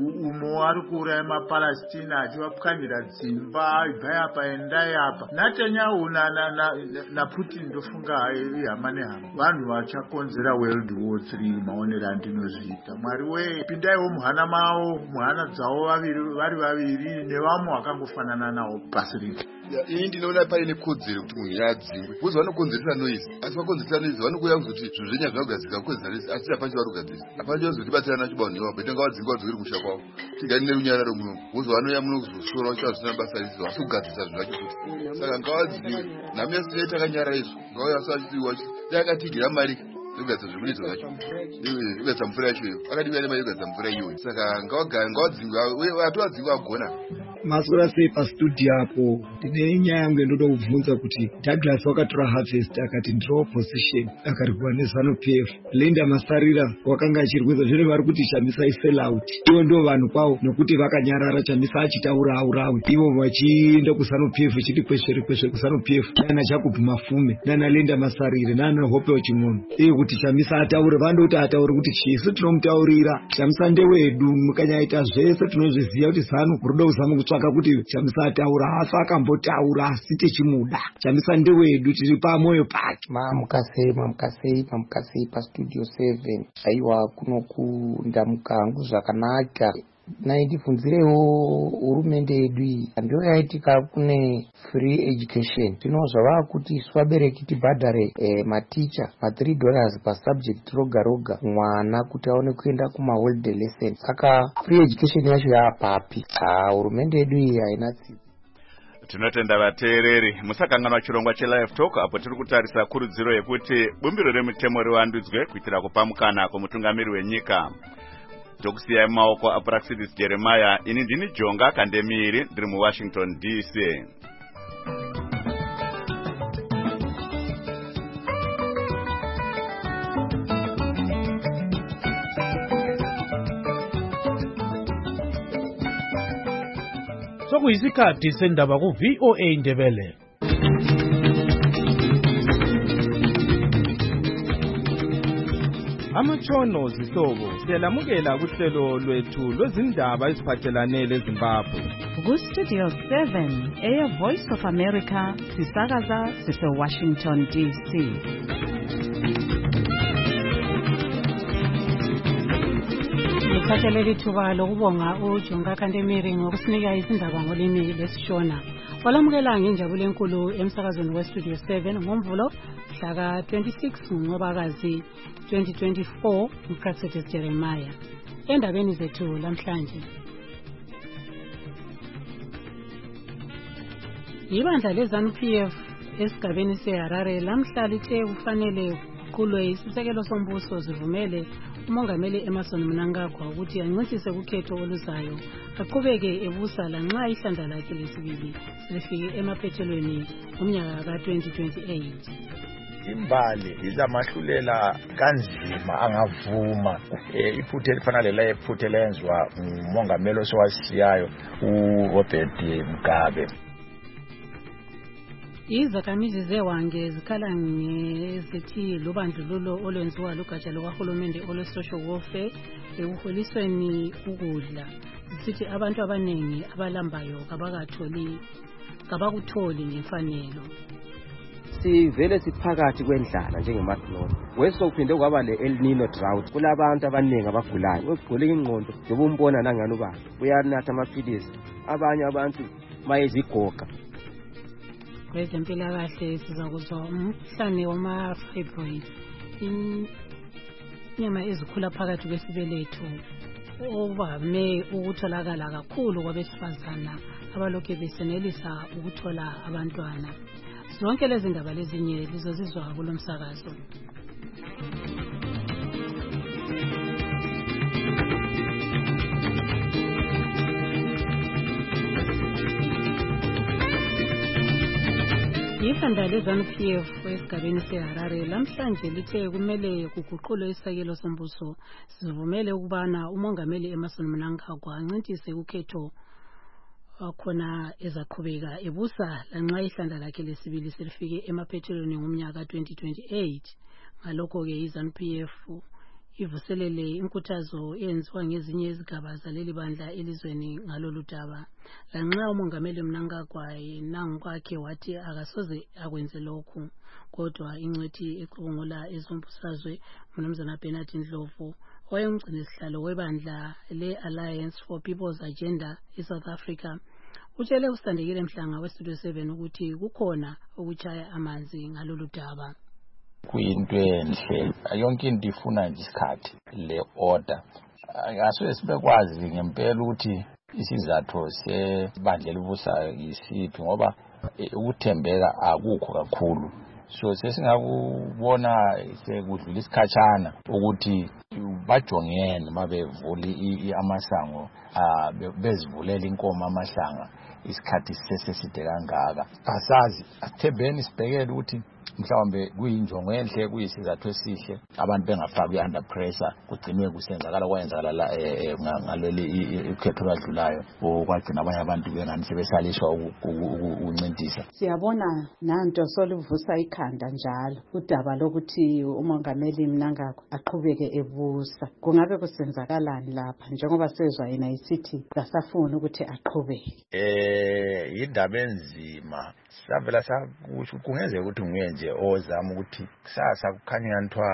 umo ari kuuraya maPalestina achivapwanyira dzimba ibva yapa endai apa. Netanyahu na na na na Putin ndofunga hama nehama vanhu vachakonzera world war three maonera andinozviita. Mwari we pindaiwo muhana mavo muhana dzavo vaviri vari vaviri nevamwe vakangofanana nawo pasi rino. Ini ndinoona paine kodzero kuti munhu yadzingwe kuzi vanokonzeresa noise asi vakonzeresa noise vanokuya kuti zvinhu zvenya zvakugadzirika kukonzeresa noise asi hapacho vari kugadzirisa hapacho vazotibatsirana chibauniwa betanga vadzingwa vadzokeri kumusha kwavo tigani nerunyararo muno kuzi vanoya muno kuzosora vachita zvisina basa rizo vasi kugadzirisa zvinhu zvacho futi saka ngavadzingwe nhamo yasina takanyara izvo ngauya asi vachitiwa yakatigira mari yogadzira zvekuita zvacho yogadzira mvura yacho iyo akadiwa nemari yogadzira mvura iyoyo saka ngavadzingwe atovadzingwe agona. Masora sei pastudio apo ndine nyaya yangu ndoda kubvunza kuti Douglas wakatora Harvest akati draw position akarikuwa neZanu-P F. Linda Masarira wakanga achirwedza zvino vari kuti Chamisa isell out. Ivo ndo vanhu kwavo nokuti vakanyarara Chamisa achitaura aurawe. Ivo vachienda kuZanu-P F chiti kweshere kweshere kuZanu-P F. Nana Jacob Mafume, nana Linda Masarira, nana Hope Wachimono. Iyo kuti Chamisa ataure vandoti ataure kuti chisu tinomutaurira. Chamisa ndewedu mukanyaita zvese tinozviziva kuti Zanu kuroda kuzama kutsvaka kuti Chamisa ataura asi akambotaura asi tichimuda. Chamisa ndewedu tiri pamoyo pake. Mamukasei mamukasei mamukasei paStudio seven. Aiwa kunoku ndamuka hangu zvakanaka. naindibvunzirewo hurumende yedu iyi ndo yaitika kune free education. Zvino zvava kuti isu vabereki tibhadhare eh, maticha ma-three dollars pasubject roga roga mwana kuti aone kuenda kumaholiday lesson. Saka free education yacho yaapapi. Ah, hurumende yedu iyi haina tsitsi. Tinotenda vateereri musakanganwa chirongwa chelive talk apo tiri kutarisa kurudziro yekuti bumbiro remitemo rivandudzwe kuitira kupa mukana kumutungamiri wenyika. Tokusiyai mumaoko aPraxidis Jeremiah. Ini ndini Jonga Kandemiri ndiri muWashington D C. Sokuyisikhathi sendaba ku V O A Ndebele. Amatshono zihlobo siyalamukela kuhlelo lwethu lwezindaba eziphathelane leZimbabwe. Ku Studio seven, Air Voice of America, sisakaza sise Washington D C. Ngithathelele ithuba lokubonga uJonga Kandemiri ngokusinika izindaba ngolimi lesishona. Walamukela ngenjabulo enkulu emsakazweni weStudio seven ngomvulo mhla ka twenty-six ngoNcwabakazi twenty twenty-four uPraxidis Jeremiah. Endabeni zethu lamhlanje. Ibandla leZANU P F esigabeni seHarare lamhla lithe kufanele kuqulwe isisekelo sombuso zivumele umongameli Emmerson Mnangagwa ukuthi ancintise ukhetho oluzayo aqhubeke ebusa lanxa ihlandla lakhe lesibili selifike emaphethelweni umnyaka ka twenty twenty-eight. Imbali izamahlulela kanzima angavuma iphuthe elifana lela iphuthe lenzwa umongameli osowasiyayo uRobert Mugabe. Izakhamizi zewange zikhala ngezithi lubandlululo olwenziwa lugatsha lukahulumende olwe-social welfare ekuholisweni ukudla. Zisithi abantu abaningi abalambayo kabakatholi kabakutholi ngemfanelo. Sivele siphakathi kwendlala njengeMatlon. Wesokuphinde kwaba le-El Nino drought. Kulabantu abaningi abagulayo. Ogcwele ingqondo njengoba umbona nangani ubaba. Uyanatha amaphilisi. Abanye abantu mayezigoga. Kwezempilakahle sizakuzwa umkhuhlane wama-fibroid, inyama ezikhula phakathi kwesibeletho ovame ukutholakala kakhulu kwabesifazana abalokhu besenelisa ukuthola abantwana. Zonke lezi ndaba lezinye lizozizwa kulo msakazo. Ibandla leZANU P F esigabeni seHarare lamhlanje lithe kumele kuguqulwe isisekelo sombuso sivumele ukubana umongameli Emmerson Mnangagwa ancintise ukhetho khona ezaqhubeka ebusa lanxa ihlandla lakhe lesibili selifike emaphethelweni ngomnyaka twenty twenty-eight. Ngalokho ke iZANU P F ivuselele inkuthazo eyenziwa ngezinye izigaba zaleli bandla elizweni ngalolu daba. Lanxa umongameli Mnangagwa nangokwakhe wathi akasoze akwenze lokhu, kodwa ingcwethi ecubungula ezombusazwe uMnumzana Bernard Ndlovu owayengumgcini sihlalo webandla le-Alliance for People's Agenda eSouth Africa utshele uSithandekile Mhlanga weStudio seven ukuthi kukhona ukuchaya amanzi ngalolu daba. Kuyinto enhle yonke into ifuna nje isikhathi le order asobe sibekwazi ngempela ukuthi isizathu sebandla elibusayo isiphi ngoba ukuthembeka akukho kakhulu. So sesingakubona sekudlula isikhatshana ukuthi bajongene mabevuli amasango bezivulela inkomo amahlanga isikhathi seseside kangaka. Asazi asithembeni sibhekele ukuthi mhlawumbe kuyinjongo enhle kuyisizathu esihle abantu bengafaki under pressure kugcinwe kusenzakala kwenzakala la ngaleli ukhetho badlulayo okwagcina abanye abantu bengani sebesaliswa ukuncintisa. Siyabona nanto soluvusa ikhanda njalo udaba lokuthi umongameli Mnangagwa aqhubeke ebusa. Kungabe kusenzakalani lapha njengoba sezwa yena isithi kasafuna ukuthi aqhubeke? Eh indaba enzima savela sakusho kungenzeka ukuthi ungenje ozama ukuthi kusasa kukhanya ngantwa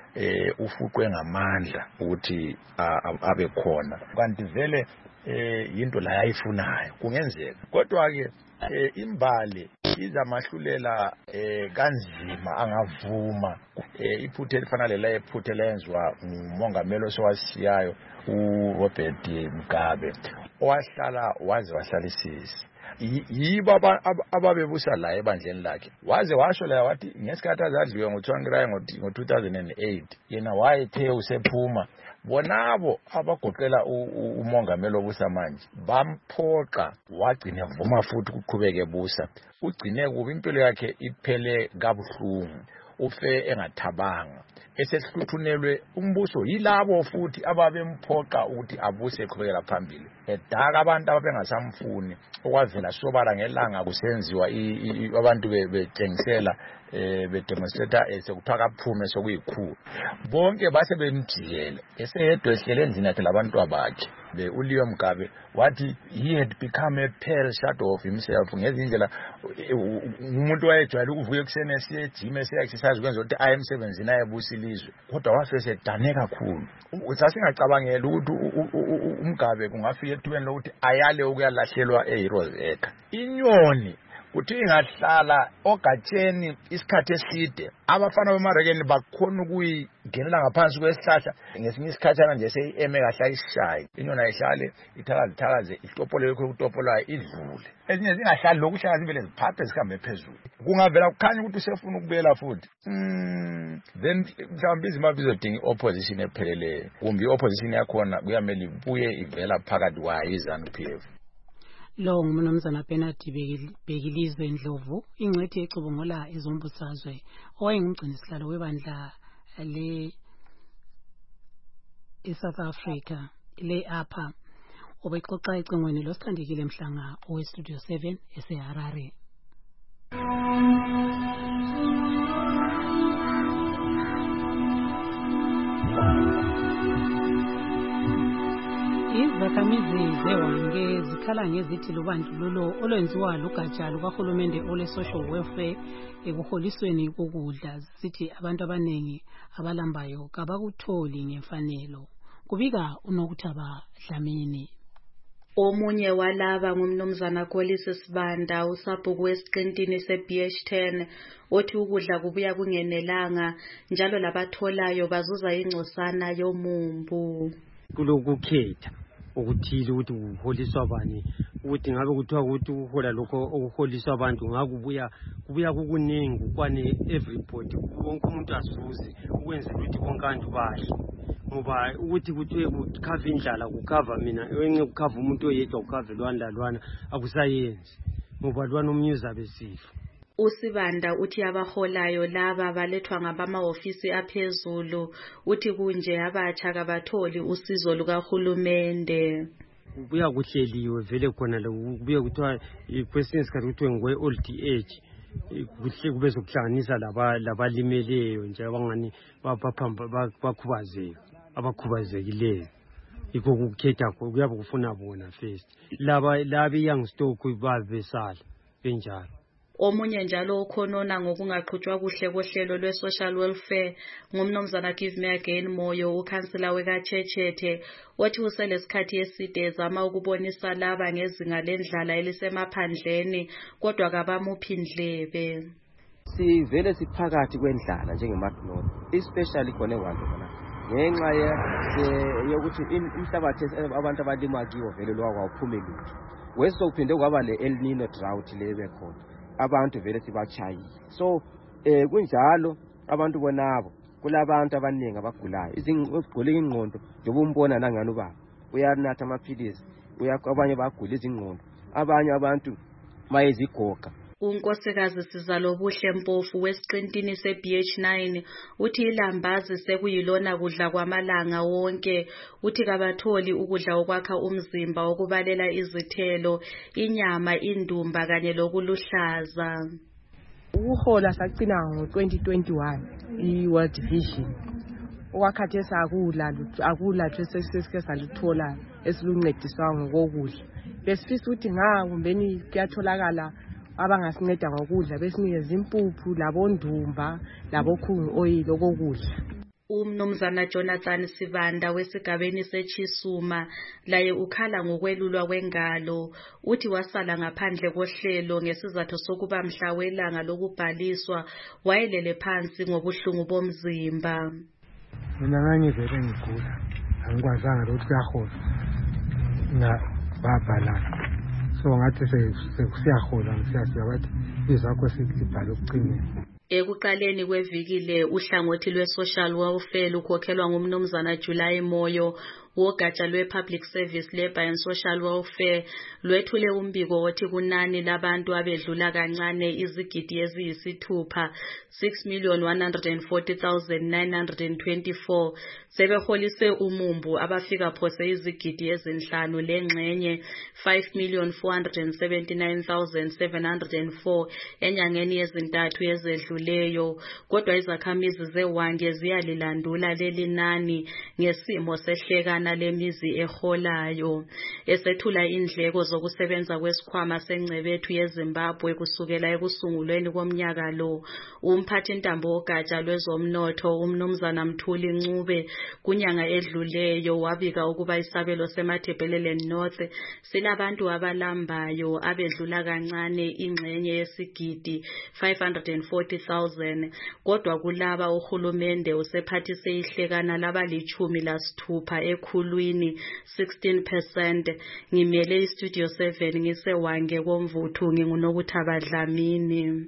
eh ufuqwe ngamandla ukuthi abe khona kanti vele eh into la yayifunayo kungenzeka kodwa ke eh imbali izamahlulela eh kanzima angavuma eh iphuthe elifanele la iphuthe lenziwa umongameli osowasiyayo uRobert Mugabe owahlala waze wahlalisisa yibo ababebusa la ebandleni lakhe waze washo la wathi ngesikhathi azadliwe ngoThwangirai ngo-two thousand eight yena wayethe usephuma bonabo abagoqela umongameli obusa manje bamphoqa wagcina vuma futhi ukuqhubeka ebusa ugcine kuba impilo yakhe iphele kabuhlungu ufe engathabanga esehluthunelwe umbuso yilabo futhi ababemphoqa ukuthi abuse eqhubekela phambili edaka abantu ababengasamfuni okwavela sobala ngelanga kusenziwa abantu betshengisela eh bedemonstrate sekuthiwa kaphume sokuyikhulu bonke base bemjiyele eseyedwa ehlele endlini yakhe labantu abakhe be uLeo Mugabe wathi he had become a pale shadow of himself ngezindlela umuntu wayejwayele ukuvuka ekseni esiye gym esiya exercise kwenza ukuthi I emsebenzini ayebusilizwe kodwa wafese dane kakhulu usasingacabangela ukuthi uMugabe kungafika ethubeni lokuthi ayale ukuyalahlelwa eHeroesburg inyoni kuthi ingahlala ogatsheni isikhathi eside abafana bemarekeni bakhona ukuyigenela ngaphansi kwesihlahla ngesinye isikhathana nje seyeme kahle ishayi inyoni ayihlale ithakaze thakaze ihlopole lokho kutopolayo idlule ezinye zingahlali lokuhlala zivele ziphathe zihambe phezulu kungavela kukhanya ukuthi usefuna ukubuyela futhi mm then mhlawumbe izima bizodinga opposition epheleleyo kumbe opposition yakhona kuyamele ibuye ivela phakathi kwayo iZANU-P F. Lo ngumnumzana Bernard Bhekilizwe Ndlovu ingcwethi ecubungula ezombusazwe owayengumgcinisihlalo webandla le eSouth Africa le apha obexoxa ecingweni losithandekile Mhlanga owe Studio seven eseHarare. Izakhamizi zewange zikhala ngezithi lubandlululo olwenziwa lugatsha lukahulumende ole social welfare ekuholisweni kokudla sithi abantu abanengi abalambayo kabakutholi ngemfanelo kubika uNokuthaba Dlamini. Omunye walaba ngumnumzana Kolisi Sibanda usabhuku esiqintini se-B H ten othi ukudla kubuya kungenelanga njalo labatholayo bazuza ingcosana yomumbu. Kulokukhetha ukuthile ukuthi uholiswa bani ukuthi ngabe kuthiwa ukuthi uhola lokho ukuholiswa abantu ngakubuya kubuya kukuningi kwane everybody wonke umuntu azuze ukwenza ukuthi bonke abantu bahle ngoba ukuthi kuthiwe kukhava indlala kukhava mina enye kukhava umuntu oyedwa kukhava lwana lwana akusayenzi ngoba lwana umnyuza besifo. Usibanda uthi abaholayo laba balethwa ngabamahofisi aphezulu uthi kunje abatsha kabatholi usizo lukahulumende. Kubuya kuhleliwe vele khona lo kubuya kuthiwa kwesinye isikhathi kuthiwe ngwe old age kuhle kube sokuhlanganisa laba labalimeleyo nje abangani baphamba bakhubazeka abakhubazekileyo ikho kukhetha kuyabe kufuna bona first laba labi young stock babesala benjalo. Omunye njalo okhonona ngokungaqhutshwa kuhle kohlelo lwe-social welfare ngumnumzana Give Me Again Moyo ukhansela wekaChechethe wathi uselesikhathi eside ezama ukubonisa laba ngezinga lendlala elisemaphandleni kodwa kabamuphi indlebe. Sivele siphakathi kwendlala njengeMartinot especially khona eWando khona ngenxa yokuthi umhlabathi abantu abalima kiwo vele lokwawuphumeli wesokuphinde kwaba le El Nino drought lebe khona abantu vele sibachayile so eh kunjalo abantu bonabo kulabantu abaningi abagulayo izingqole ingqondo njengoba umbona nangani ubaba uyanatha amaphilisi uyakabanye bagula izingqondo abanye abantu mayezigoga. Unkosikazi Sizalobuhle Mpofu wesiqintini se-B H nine uthi ilambazi sekuyilona kudla kwamalanga wonke uthi kabatholi ukudla okwakha umzimba okubalela izithelo inyama indumba kanye lokuluhlaza. Ukuhola saqina ngo-twenty twenty-one i-World Vision okwakhathesi akula akula sesike saluthola esiluncediswa ngokudla besifisa ukuthi ngakumbeni kuyatholakala abangasinceda ngokudla besinikeza impuphu labondumba labokhungu oil okokudla. Umnumzana Jonathan Sivanda wesigabeni seChisuma laye ukhala ngokwelulwa kwengalo, uthi wasala ngaphandle kohlelo ngesizathu sokuba mhla welanga lokubhaliswa wayelele phansi ngobuhlungu bomzimba. Mina ngangivele ngigula, angikwazanga ukuthi kuyahola na babhalana, so ngathi sekusiyahola ngisiyasiya bathi izakho sibhale ukucinela. Ekuqaleni kwevikile uhlangothi lwe-social welfare lukhokhelwa ngumnumzana July Moyo wogatsha lwe-Public Service Labour and Social Welfare lwethule umbiko othi kunani labantu abedlula kancane izigidi eziyisithupha six million one hundred forty thousand nine hundred twenty-four sebeholise umumbu abafika phose izigidi ezinhlanu lengxenye five million four hundred seventy-nine thousand seven hundred four enyangeni yezintathu ezedluleyo, kodwa izakhamizi zewange ziyalilandula leli nani ngesimo sehlekana lemizi eholayo. Esethula indleko zokusebenza kwesikhwama sengcebethu yeZimbabwe kusukela ekusungulweni komnyaka lo, umphathi ntambo ogatsha lwezomnotho umnumzana Mthuli Ncube kunyanga edluleyo wabika ukuba isabelo seMatabeleland North silabantu abalambayo abedlula kancane ingxenye yesigidi five hundred forty thousand, kodwa kulaba uhulumende usephathise ihlekana labalichumi lasithupha ekhulwini sixteen percent. Ngimele iStudio seven ngisewange komvuthu nginguNokuthaba Dlamini.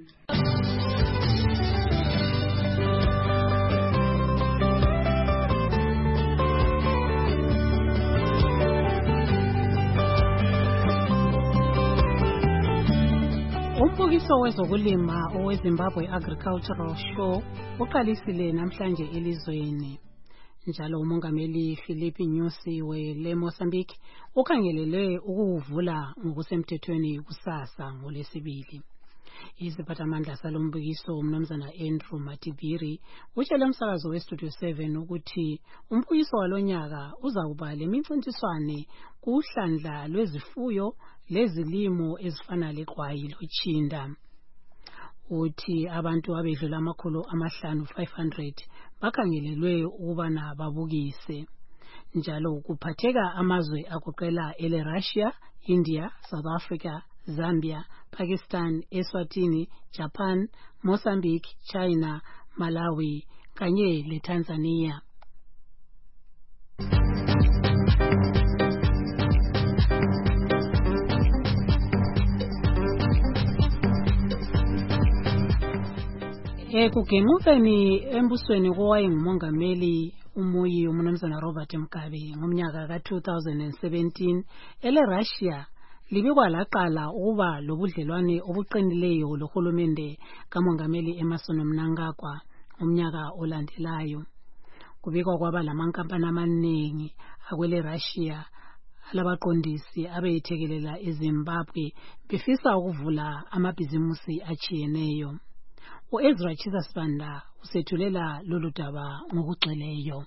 Umbukiso wezokulima oweZimbabwe Agricultural Show uqalisile namhlanje elizweni. Njalo umongameli Philip Nyusi wele Mozambique ukhangelele ukuvula ngokusemthethweni kusasa ngolesibili. Iziphathamandla salombukiso umnumzana Andrew Matibiri utshele umsakazo weStudio seven ukuthi umbukiso walonyaka uzakuba lemincintiswane kuhlandla lwezifuyo lezilimo ezifana leqwayi lotshinda. Uthi abantu abedlula amakhulu amahlanu five hundred bakhangelelwe ukubana babukise. Njalo kuphatheka amazwe agoqela ele Russia, India, South Africa, Zambia, Pakistan, Eswatini, Japan, Mozambique, China, Malawi kanye le Tanzania. Ekugemukeni embusweni kowayengumongameli umuyi umnumzana Robert Mugabe ngomnyaka ka two thousand seventeen ele Russia libikwa laqala ukuba lobudlelwane obuqinileyo lohulumende kamongameli Emmerson Mnangagwa umnyaka olandelayo. Kubikwa kwaba lamankampani amaningi akwele Russia alabaqondisi abeyethekelela eZimbabwe befisa ukuvula amabhizimusi achiyeneyo. U-Ezra Chisasibanda usethulela lolu daba ngokugcweleyo.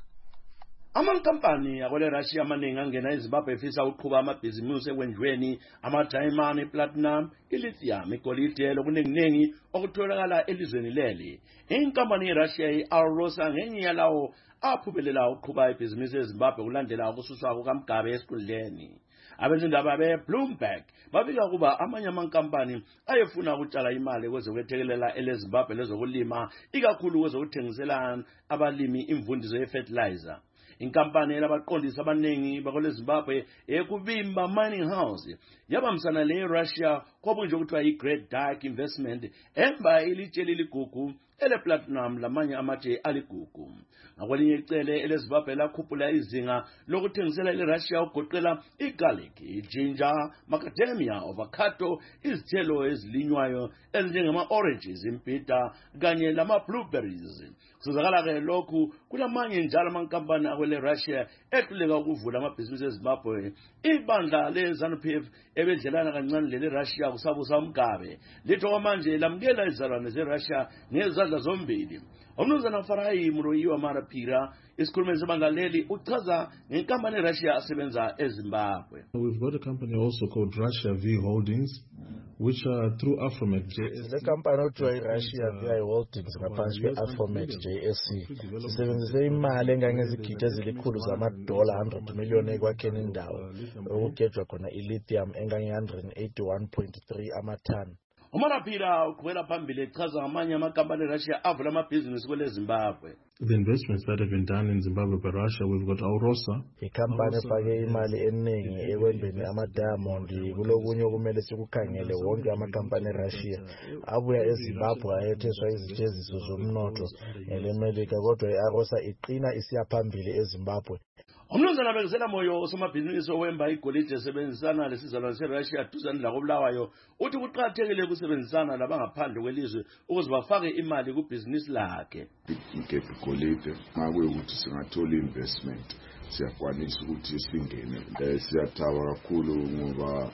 Amankampani akwele Russia amaningi angena eZimbabwe efisa ukuqhuba amabhizimusi ekwenziweni ama-diamond, i-platinum, i-lithium, igolide lokuningi okutholakala elizweni leli. Inkampani yeRussia i-Alrosa ngenye yalawo aphumelela ukuqhuba ibhizimusi eZimbabwe kulandela ukususwa kukaMugabe esikhundleni. Abezindaba be-Bloomberg babika kuba amanye amankampani ayefuna ukutshala imali kwezokwethekelela eleZimbabwe lezokulima, ikakhulu kwezokuthengisela abalimi imvundiso ye-fertilizer. Inkampani elabaqondisi abaningi bakwele Zimbabwe ekubimba Mining House yabamsana le Russia kwabunje ukuthiwa i-Great Dark Investment emba ilitsheli ligugu ele platinum lamanye amatshe aligugu. Ngakwelinye icele ele Zimbabwe lakhuphula izinga lokuthengisela ele Russia ugoqela igarlic, ginger, macadamia, avocado, izithelo ezilinywayo ezinjengama oranges, imbita kanye lama blueberries. Kuzakala ke lokhu kulamanye njalo amankampani akwele Russia ehluleka ukuvula amabhizimusi eZimbabwe. Ibandla le-ZANU-P F ebedlelana kancane lele Russia kusabusa Mugabe litho manje lamukela izalwane ze-Russia ngezandla zombili. Umnumzana Farayi Muroyiwa Marapira isikhulumeli sebandla leli uchaza ngenkampani eRussia asebenza eZimbabwe. We've got a company also called Russia V Holdings, which are through Afromet J S C. Le company okuthiwa iRussia V I Holdings ngaphansi kwe-Afromet J S C sisebenzise imali engangezigidi ezilikhulu zamadola one hundred million ekwakheni indawo okugejwa khona i-lithium engange-one hundred eighty-one point three amathani. uMaraphila uqhubela phambili echaza ngamanye amakampani eRussia avula amabhizinisi kwele Zimbabwe. The investments that have been done in Zimbabwe by Russia, we've got Aurosa. Ikampani efake imali eningi ekwembeni ama-diamond kulokunye okumele sikukhangele wonke amakampani eRussia abuya eZimbabwe ayetheswa iziteziso zomnotho ngelemelika kodwa i-Aurosa iqina isiya phambili eZimbabwe. Umnumzana Bekezela Moyo osomabhizinisi owemba igolide esebenzisana lesizalwane seRussia duzane lakoBulawayo uthi kuqakathekile ukusebenzisana labangaphandle kwelizwe ukuze bafake imali kubhizinisi lakhe. Igebhe igolide ngakuye ukuthi singathola investment siyakwanisa ukuthi singene siyathaba kakhulu ngoba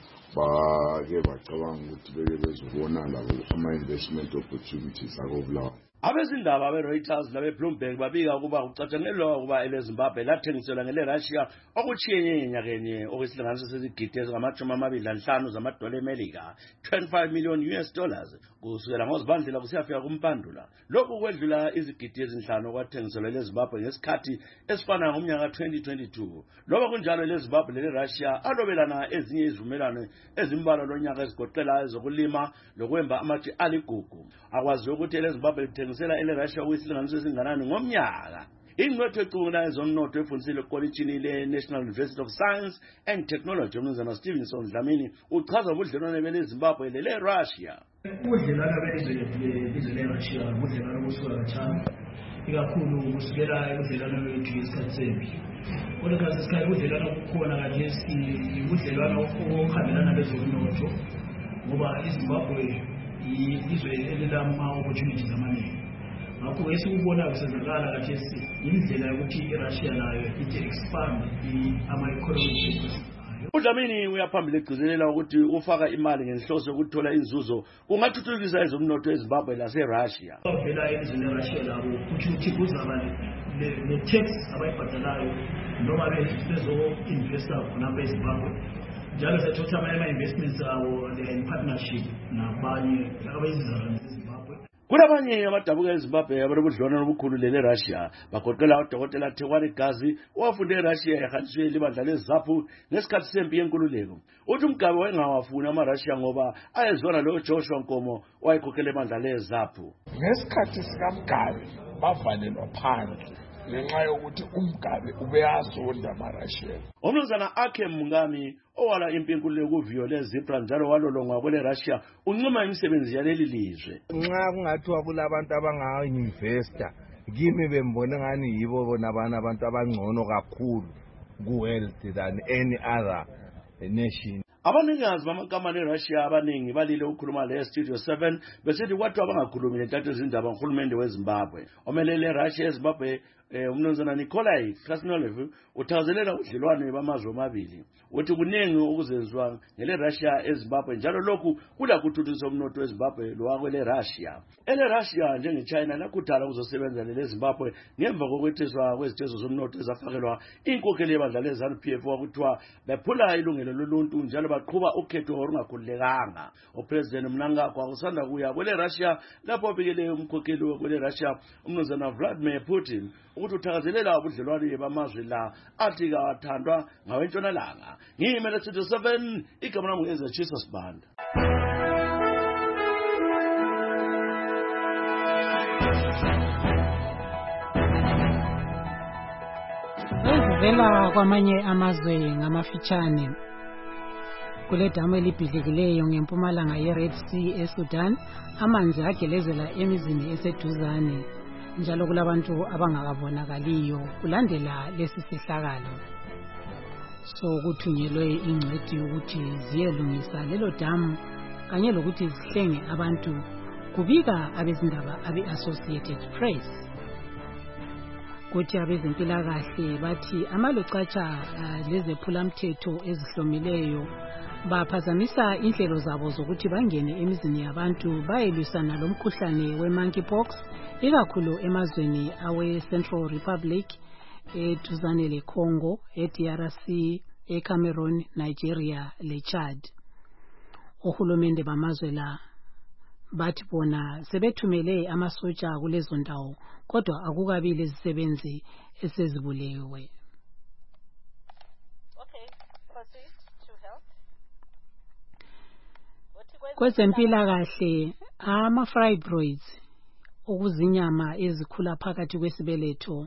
bake bacabanga ukuthi beke bezobona labo ama-investment opportunities akoBulawayo. Abezindaba beReuters labeBloomberg babika ukuba kucatshangelwa ukuba eleZimbabwe lathengiselwa ngeleRussia okutshiyenye ngenyakenye okwesilinganiso sezigidi ezingamashumi amabili nanhlanu zamadola eMelika twenty-five million U S dollars kusukela ngozibandlela kusiyafika kumpandula. Lokhu kwedlula izigidi ezinhlanu kwathengiselwa eleZimbabwe ngesikhathi esifana ngomnyaka twenty twenty-two. Loba kunjalo eleZimbabwe leleRussia alobelana ezinye izivumelwano ezimbalwa lonyaka ezigoqela ezokulima lokwemba amatshe aligugu. Akwazi ukuthi eleZimbabwe lithengisela eleRussia kuyisilinganiso esinganani ngomnyaka. Ingcwethu ecubungula ezomnotho efundisile ekolitshini le-National University of Science and Technology umnumzana Stevenson Dlamini uchaza ubudlelwane beleZimbabwe leleRussia. Ubudlelwane belizwe leRussia ubudlelwane obusuka kancane ikakhulu kusukela ubudlelwane bethu isikhathi sempi. Kodwa isikhathi ubudlelwane obukhona kanje ubudlelwane obuhambelana bezomnotho ngoba iZimbabwe izwe elilama opportunities amaningi. Ngakho esikubona kusenzakala kathesi indlela yokuthi iRussia nayo ithi expand ama-economic. uDlamini uyaphambili egcizelela ukuthi ufaka imali ngenhloso yokuthola inzuzo kungathuthukisa ezomnotho eZimbabwe laseRussia. Bavela elizweni leRussia labo ukuthi kuzaba ne-tax abayibhadalayo noma bezo-investa khonapha eZimbabwe. Njalo sethatha ama-investments awo in partnership nabanye abayizizalwane zeZimbabwe. Kulabanye abadabuka eZimbabwe abalobudlelwano obukhulu leleRussia bagoqela uDokotela Thekwani Gazi owafunde eRussia ehanjiswe libandla leZAPU ngesikhathi sempi yenkululeko. Uthi umgabe wayengawafuni amaRussia ngoba ayezwana lo Joshua Nkomo owayekhokhela ibandla leZAPU. Ngesikhathi sikaMgabe bavalelwa phandle ngenxa yokuthi umgabe ubeyazonda amaRussia. Umnumzana Akhe Mngami owala impi yenkululeko kuViole Zipra njalo walolongwa kweleRussia uncuma imisebenzi yaleli lizwe. Nxa kungathiwa kulabantu abanga-investor kimi bembona ngani yibo bona abana abantu abangcono kakhulu ku-wealth than any other nation. Abanikazi bamakampani eRussia abaningi balile ukukhuluma le-Studio seven besithi kwathiwa bangakhulumi lentatho ezindaba ngohulumende weZimbabwe. Omelele eRussia eZimbabwe umnumzana Nikolai Krasnolev uthakazelela udlelwano bamazwe amabili. Uthi kuningi okuzenziwa ngeleRussia eZimbabwe njalo lokhu kula kuthuthukisa umnotho weZimbabwe lowakweleRussia. EleRussia njengeChina lakhuthala ukuzosebenza leleZimbabwe ngemva kokwetheswa kwezitezo zomnotho ezafakelwa inkokheli yebandla leZANU P F okuthiwa bephula ilungelo loluntu njalo baqhuba ukhetho olungakhululekanga. uPresident Mnangagwa usanda kuya kweleRussia lapho obikele umkhokheli wekweleRussia umnumzana Vladimir Putin ukuthi uthakazelela ubudlelwano bamazwe la athi kathandwa ngawentshonalanga. Ngiyimele Studio seven igama lami ngeZechisus Banda. Ezivela kwamanye amazwe ngamafitshane kule damu elibhidlikileyo ngempumalanga yeRed Sea eSudan amanzi agelezela emizini eseduzane njalo kulabantu abangakabonakaliyo kulandela lesi sihlakalo. So kuthunyelwe ingcwethi ukuthi ziyelungisa lelo damu kanye lokuthi zihlenge abantu kubika abezindaba abe-Associated Press. Kuthi abezempilakahle bathi amalocatsha uh, lezephulamthetho ezihlomileyo baphazamisa inhlelo zabo zokuthi bangene emizini yabantu bayelwisana lomkhuhlane we-monkeypox ikakhulu emazweni awe-Central Republic, eduzane leCongo, eD R C, eCameroon, Nigeria leChad. ohulumende bamazwe la bathi bona sebethumele amasotsha kulezo ndawo kodwa akukabi lezisebenzi esezibulewe. Kwezempilakahle ama-fibroids okuzinyama ezikhula phakathi kwesibeletho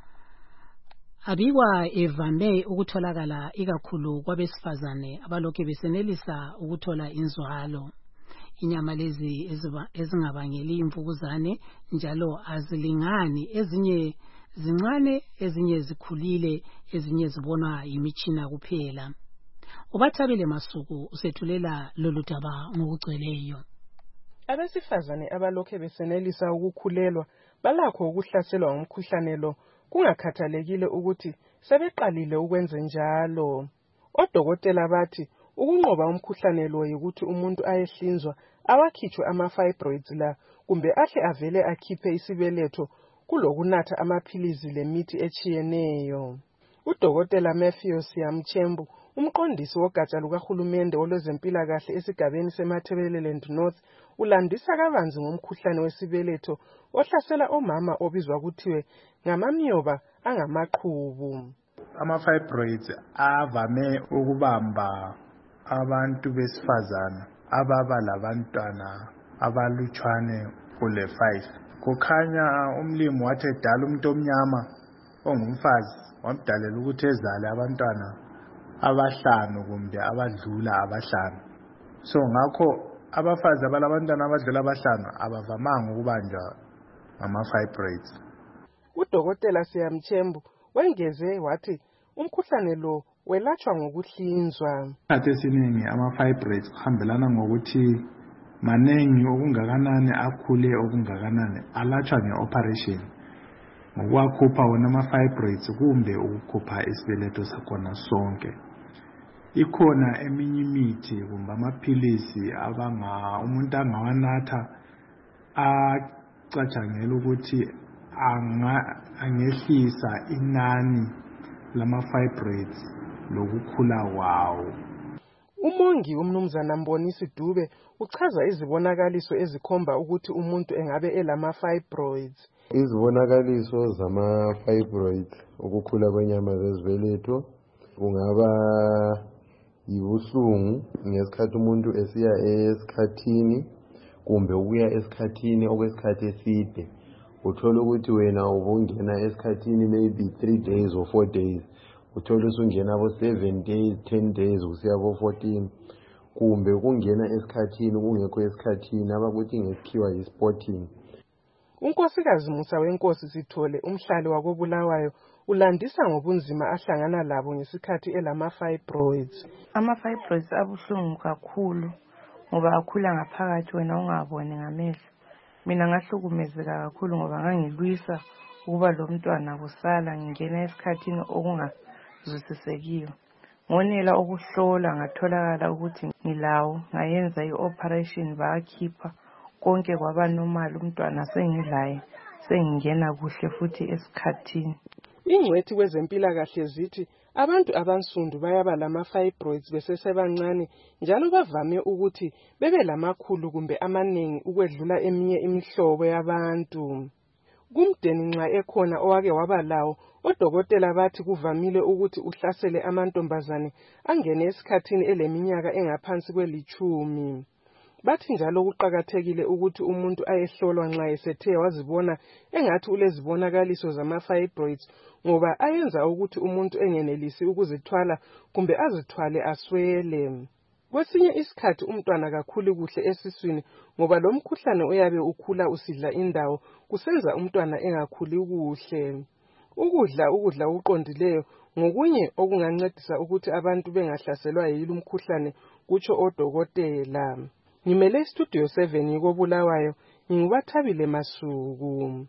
abikwa evame ukutholakala ikakhulu kwabesifazane abalokhe besenelisa ukuthola inzalo. Inyama lezi ezingabangeli imvukuzane njalo azilingani, ezinye zincane, ezinye zikhulile, ezinye zibonwa yimitshina kuphela. Ubathabile Masuku usethulela lolu daba ngokugcweleyo. Abesifazane abalokhe besenelisa ukukhulelwa balakho ukuhlaselwa ngumkhuhlane lo kungakhathalekile ukuthi sebeqalile ukwenza njalo. Odokotela bathi ukunqoba umkhuhlane lo yikuthi umuntu ayehlinzwa awakhitshwe ama-fibroids la kumbe ahle avele akhiphe isibeletho kulokunatha amaphilizi lemithi etshiyeneyo. Udokotela Matthew Siyamchembu, umqondisi wogatsha lukahulumende olwezempilakahle esigabeni seMatabeleland North, ulandisa kabanzi ngomkhuhlane wesibeletho ohlasela omama obizwa kuthiwe ngamamyoba angamaqhubu. Ama-fibroids avame ukubamba abantu besifazana ababa labantwana abalutshwane kule five. Kukhanya umlimi wathi edala umuntu omnyama ongumfazi wamdalela ukuthi ezale abantwana abahlanu kumbe abadlula abahlanu. So ngakho abafazi abalabantwana abadlula abahlanu abavamanga ukubanjwa ngama-fibroids. Udokotela Siyamchembu wengeze wathi umkhuhlane lo welatshwa ngokuhlinzwa. Isikhathi esiningi ama-fibroids kuhambelana ngokuthi manengi okungakanani akhule okungakanani alatshwa nge-operation ngokuwakhupha wona ama-fibroids kumbe ukukhupha isibeletho sakhona sonke. Ikhona eminye imithi kumbe amaphilisi abanga umuntu angawanatha acatshangela ukuthi angehlisa inani lama-fibroids lokukhula kwawo. Umongi umnumzana Mbonisi Dube uchaza izibonakaliso ezikhomba ukuthi umuntu engabe elama-fibroids. Izibonakaliso zama-fibroids ukukhula kwenyama zezibeletho kungaba yibuhlungu ngesikhathi umuntu esiya esikhathini kumbe ukuya esikhathini okwesikhathi eside. Uthola ukuthi wena ubungena esikhathini maybe three days or four days, uthola usungena abo seven days, ten days kusiya abo fourteen, kumbe kungena esikhathini kungekho esikhathini abakuthi ngesikhiwa yi-spotting. Unkosikazi Musa wenkosi Sithole, umhlali wakobulawayo, ulandisa ngobunzima ahlangana labo ngesikhathi elama-fibroids. Ama-fibroids abuhlungu kakhulu ngoba akhula ngaphakathi wena ungaboni ngamehlo. Mina ngahlukumezeka kakhulu ngoba ngangilwisa ukuba lo mntwana kusala ngingena esikhathini okungazwisisekiyo. Ngonela ukuhlola ngatholakala ukuthi ngilawo, ngayenza i-operation bakhipha konke kwaba normal, umntwana sengilaye sengingena kuhle futhi esikhathini. Ingcwethi kwezempilakahle zithi abantu abansundu bayaba lama-fibroids besesebancane njalo bavame ukuthi bebe lamakhulu kumbe amanengi ukwedlula eminye imihlobo yabantu. Kumdeni nxa ekhona owake waba lawo, odokotela bathi kuvamile ukuthi uhlasele amantombazane angene esikhathini eleminyaka engaphansi kwelitshumi. Bathi njalo kuqakathekile ukuthi umuntu ayehlolwa nxa esethe wazibona engathi ulezibonakaliso zama-fibroids ngoba ayenza ukuthi umuntu engenelisi ukuzithwala kumbe azithwale aswele. Kwesinye isikhathi umntwana kakhuli kuhle esiswini ngoba lo mkhuhlane uyabe ukhula usidla indawo kusenza umntwana engakhuli kuhle. Ukudla ukudla okuqondileyo ngokunye okungancedisa ukuthi abantu bengahlaselwa yilo umkhuhlane, kutsho odokotela. Ngimele Studio seven yikobulawayo, ngingubathabile Masuku.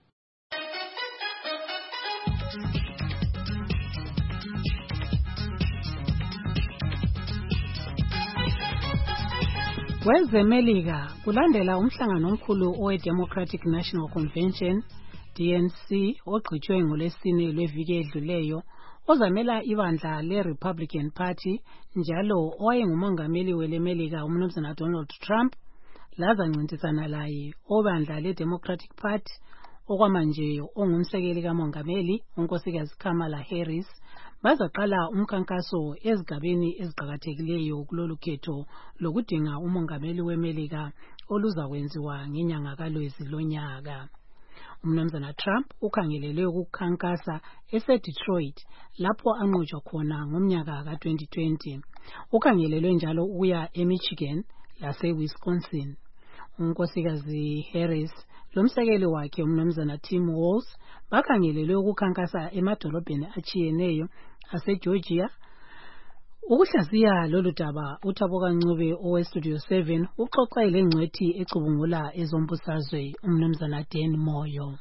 Kwezemelika kulandela umhlangano omkhulu owe-Democratic National Convention D N C ogqitshwe ngolesine lweviki edluleyo ozamela ibandla le-Republican Party njalo owayengumongameli welemelika umnumzana Donald Trump lazancintisana laye obandla le-Democratic Party okwamanje ongumsekeli kamongameli unkosikazi Kamala Harris bazaqala umkhankaso ezigabeni eziqhakathekileyo kulolu khetho lokudinga umongameli wemelika oluzakwenziwa ngenyanga kaLwezi lonyaka. Umnumzana Trump ukhangelelwe ukukhankasa ese-Detroit lapho anqotshwa khona ngomnyaka ka twenty twenty. Ukhangelelwe njalo ukuya eMichigan lase-Wisconsin. Unkosikazi Harris lomsekeli wakhe umnumzana Tim Walz bakhangelelwe ukukhankasa emadolobheni atshiyeneyo ase-Georgia. Ukuhlaziya lolu daba uThaboka Ncube owe-Studio seven uxoxa lengcwethi ecubungula ezombusazwe umnumzana Dan Moyo.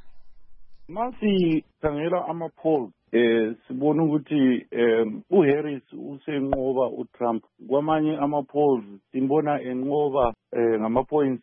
Masi khangela ama-polls eh sibona ukuthi um uHarris usenqoba uTrump. Kwamanye ama-polls simbona enqoba eh ngama-points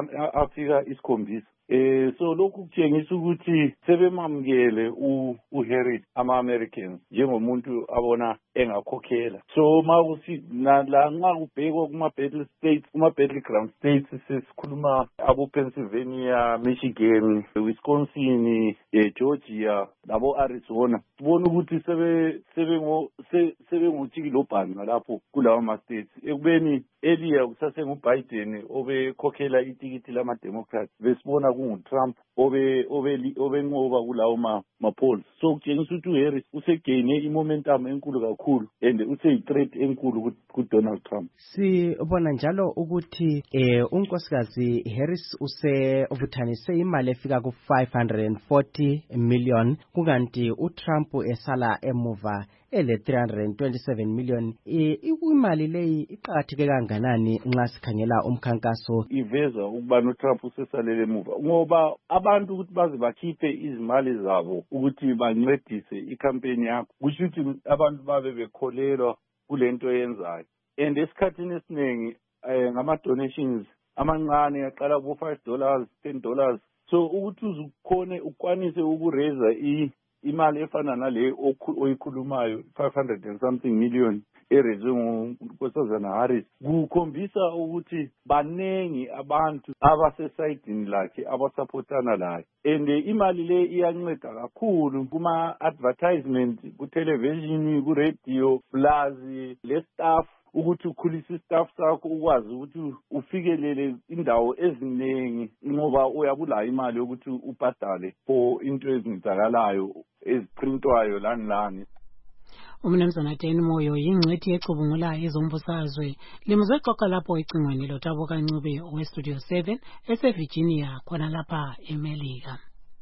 afika isikhombisa. Eh so lokhu kutshengisa ukuthi sebemamukele uHarris ama-Americans njengomuntu abona engakhokhela. So makusi la nxa kubhekwa kuma-battle states, kuma-battleground states sesikhuluma abo-Pennsylvania, Michigan, Wisconsin, eh, Georgia labo Arizona. Sibona ukuthi sebe sebengo sebengutshikilobhani ngalapho kulawo ma-states ekubeni earlier kusase nguBiden obekhokhela itikiti lama-Democrats besibona kunguTrump obe obe obenqoba kulawo ma-polls. So kutshengisa ukuthi uHarris usegeyine i-momentum enkulu kakhulu and useyi-threat enkulu kuDonald Trump. Sibona njalo ukuthi eh unkosikazi Harris usebuthanise imali efika ku five hundred forty million kukanti uTrump esala emuva ele three hundred twenty-seven million. Imali leyi iqhatheke kanganani nxa sikhangela umkhankaso? Iveza ukuba noTrump usesalele emuva ngoba abantu ukuthi baze bakhiphe izimali zabo ukuthi bancedise icampaign yakho kusho ukuthi abantu babe bekholelwa kulento yenzayo. And esikhathini esiningi ngama donations amancane yaqala ku five dollars, ten dollars. So ukuthi uzukhone ukwanise ukureza i imali efana nale oyikhulumayo five hundred and something million erezwe ngunkosazana Harris kukhombisa ukuthi banengi abantu abasesayidini lakhe abasupportana laye. And imali le iyanceda kakhulu kuma advertisement ku television, ku radio, plus le staff ukuthi ukhulisa istaff sakho ukwazi ukuthi ufikelele indawo eziningi ngoba uyabula imali ukuthi ubhadale for into ezenzakalayo eziprintwayo lani lani. Umnumzana Dan Moyo yingcwethi ecubungula ezombusazwe limuzwe xoxa lapho ecingweni loThaboka Ncube owe-Studio seven ese-Virginia khona lapha eMelika.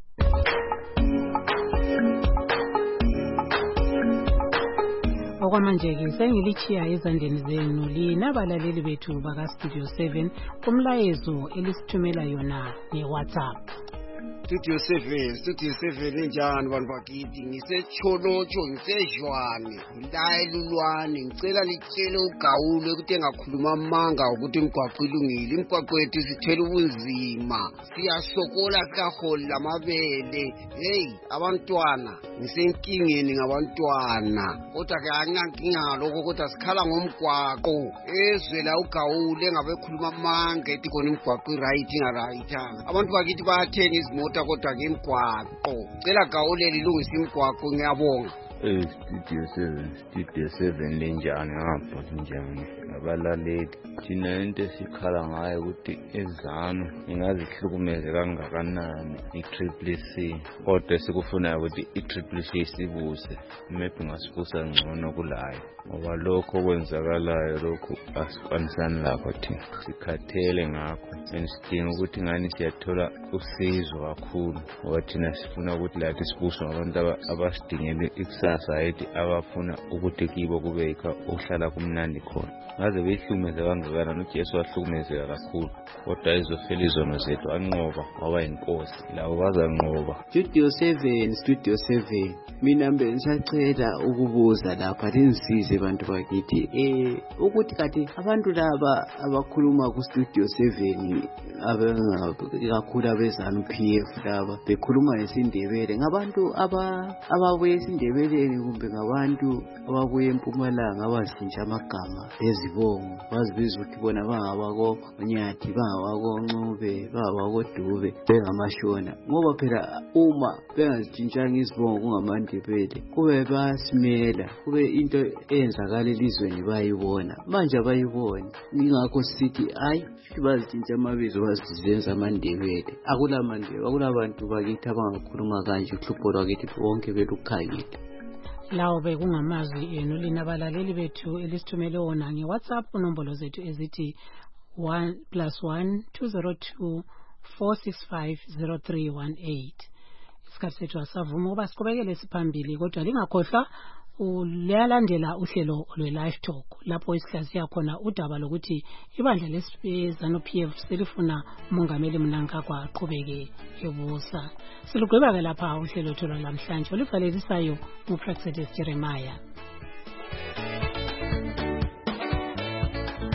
Okwamanje-ke sengilichiya ezandleni zenu lina balaleli bethu baka-Studio seven kumlayezo elisithumela yona nge-WhatsApp. Studio seven, Studio seven njani bantu bakithi ngisetshonotsho ngisejwane ngilayelulwane ngicela litshele uGawule ukuthi engakhuluma amanga ukuthi imigwaqo ilungile. Imigwaqo yethu sithwele ubunzima siyasokola sikahola lamabele. Hey abantwana ngisenkingeni ngabantwana kodwa ke anginankinga ngalokho kodwa sikhala ngomgwaqo ezwe la uGawule engabekhuluma amanga ethi khona imigwaqo right ingarayithanga. Abantu bakithi bayathenga izimota kodwa ke imigwaqo cela Gawule lilungisa imigwaqo ngiyabonga. Eh Studio seven, Studio seven lenjani ngapha njani abalaleli thina into esikhala ngayo ukuthi ezano ingazihlukumeze kangakanani i-Triple C kodwa sikufuna ukuthi i-Triple C sibuse maybe ngasibusa ngcono kulayo ngoba lokho kwenzakalayo lokho asikwanisani lakho thina sikhathele ngakho sidinga ukuthi ngani siyathola usizo kakhulu ngoba thina sifuna ukuthi lathi sibuswe ngabantu abasidingele ikusasa yethu abafuna ukuthi kibo kube yikho uhlala kumnandi khona ngaze beyihlukumeze kangakanani uJesu wahlukumezeka kakhulu kodwa izofela izono zethu anqoba waba yinkosi labo bazanqoba. Studio seven Studio seven mina mbe ngisacela ukubuza lapha lenzisize abantu bakithi eh ukuthi kati abantu laba abakhuluma ku Studio seven abangakakhulu abezana P F laba bekhuluma nesindebele ngabantu aba ababuye esindebeleni kumbe ngabantu ababuye eMpumalanga abazintsha amagama ezibongo bazibiza ukuthi bona bangabako Nyathi bangabako Ncube bangabako Dube bengamashona ngoba phela uma bengazitshintshanga izibongo kungamandebele kube basimela kube into eyenzakala elizweni bayibona manje abayibona ingakho sithi hayi bazitshintsha amabizo bazizenza amandebele akula mandebele akulabantu bakithi abangakhuluma kanje uhlupho lwakithi bonke belukhangile. Lawo bekungamazwi enu lina balaleli bethu elisithumele wona nge-WhatsApp unombolo zethu ezithi one plus one two zero two four six five zero three one eight. Isikhathi sethu asavuma ukuba siqhubekele siphambili kodwa lingakhohlwa uyalandela uhlelo lwe-Live Talk lapho isihlaziya khona udaba lokuthi ibandla lesizano P F selifuna umongameli Mnangagwa aqhubeke ebusa. Silugqiba-ke lapha uhlelo lwethu lwanamhlanje oluvalisayo uPraxedis Jeremiah.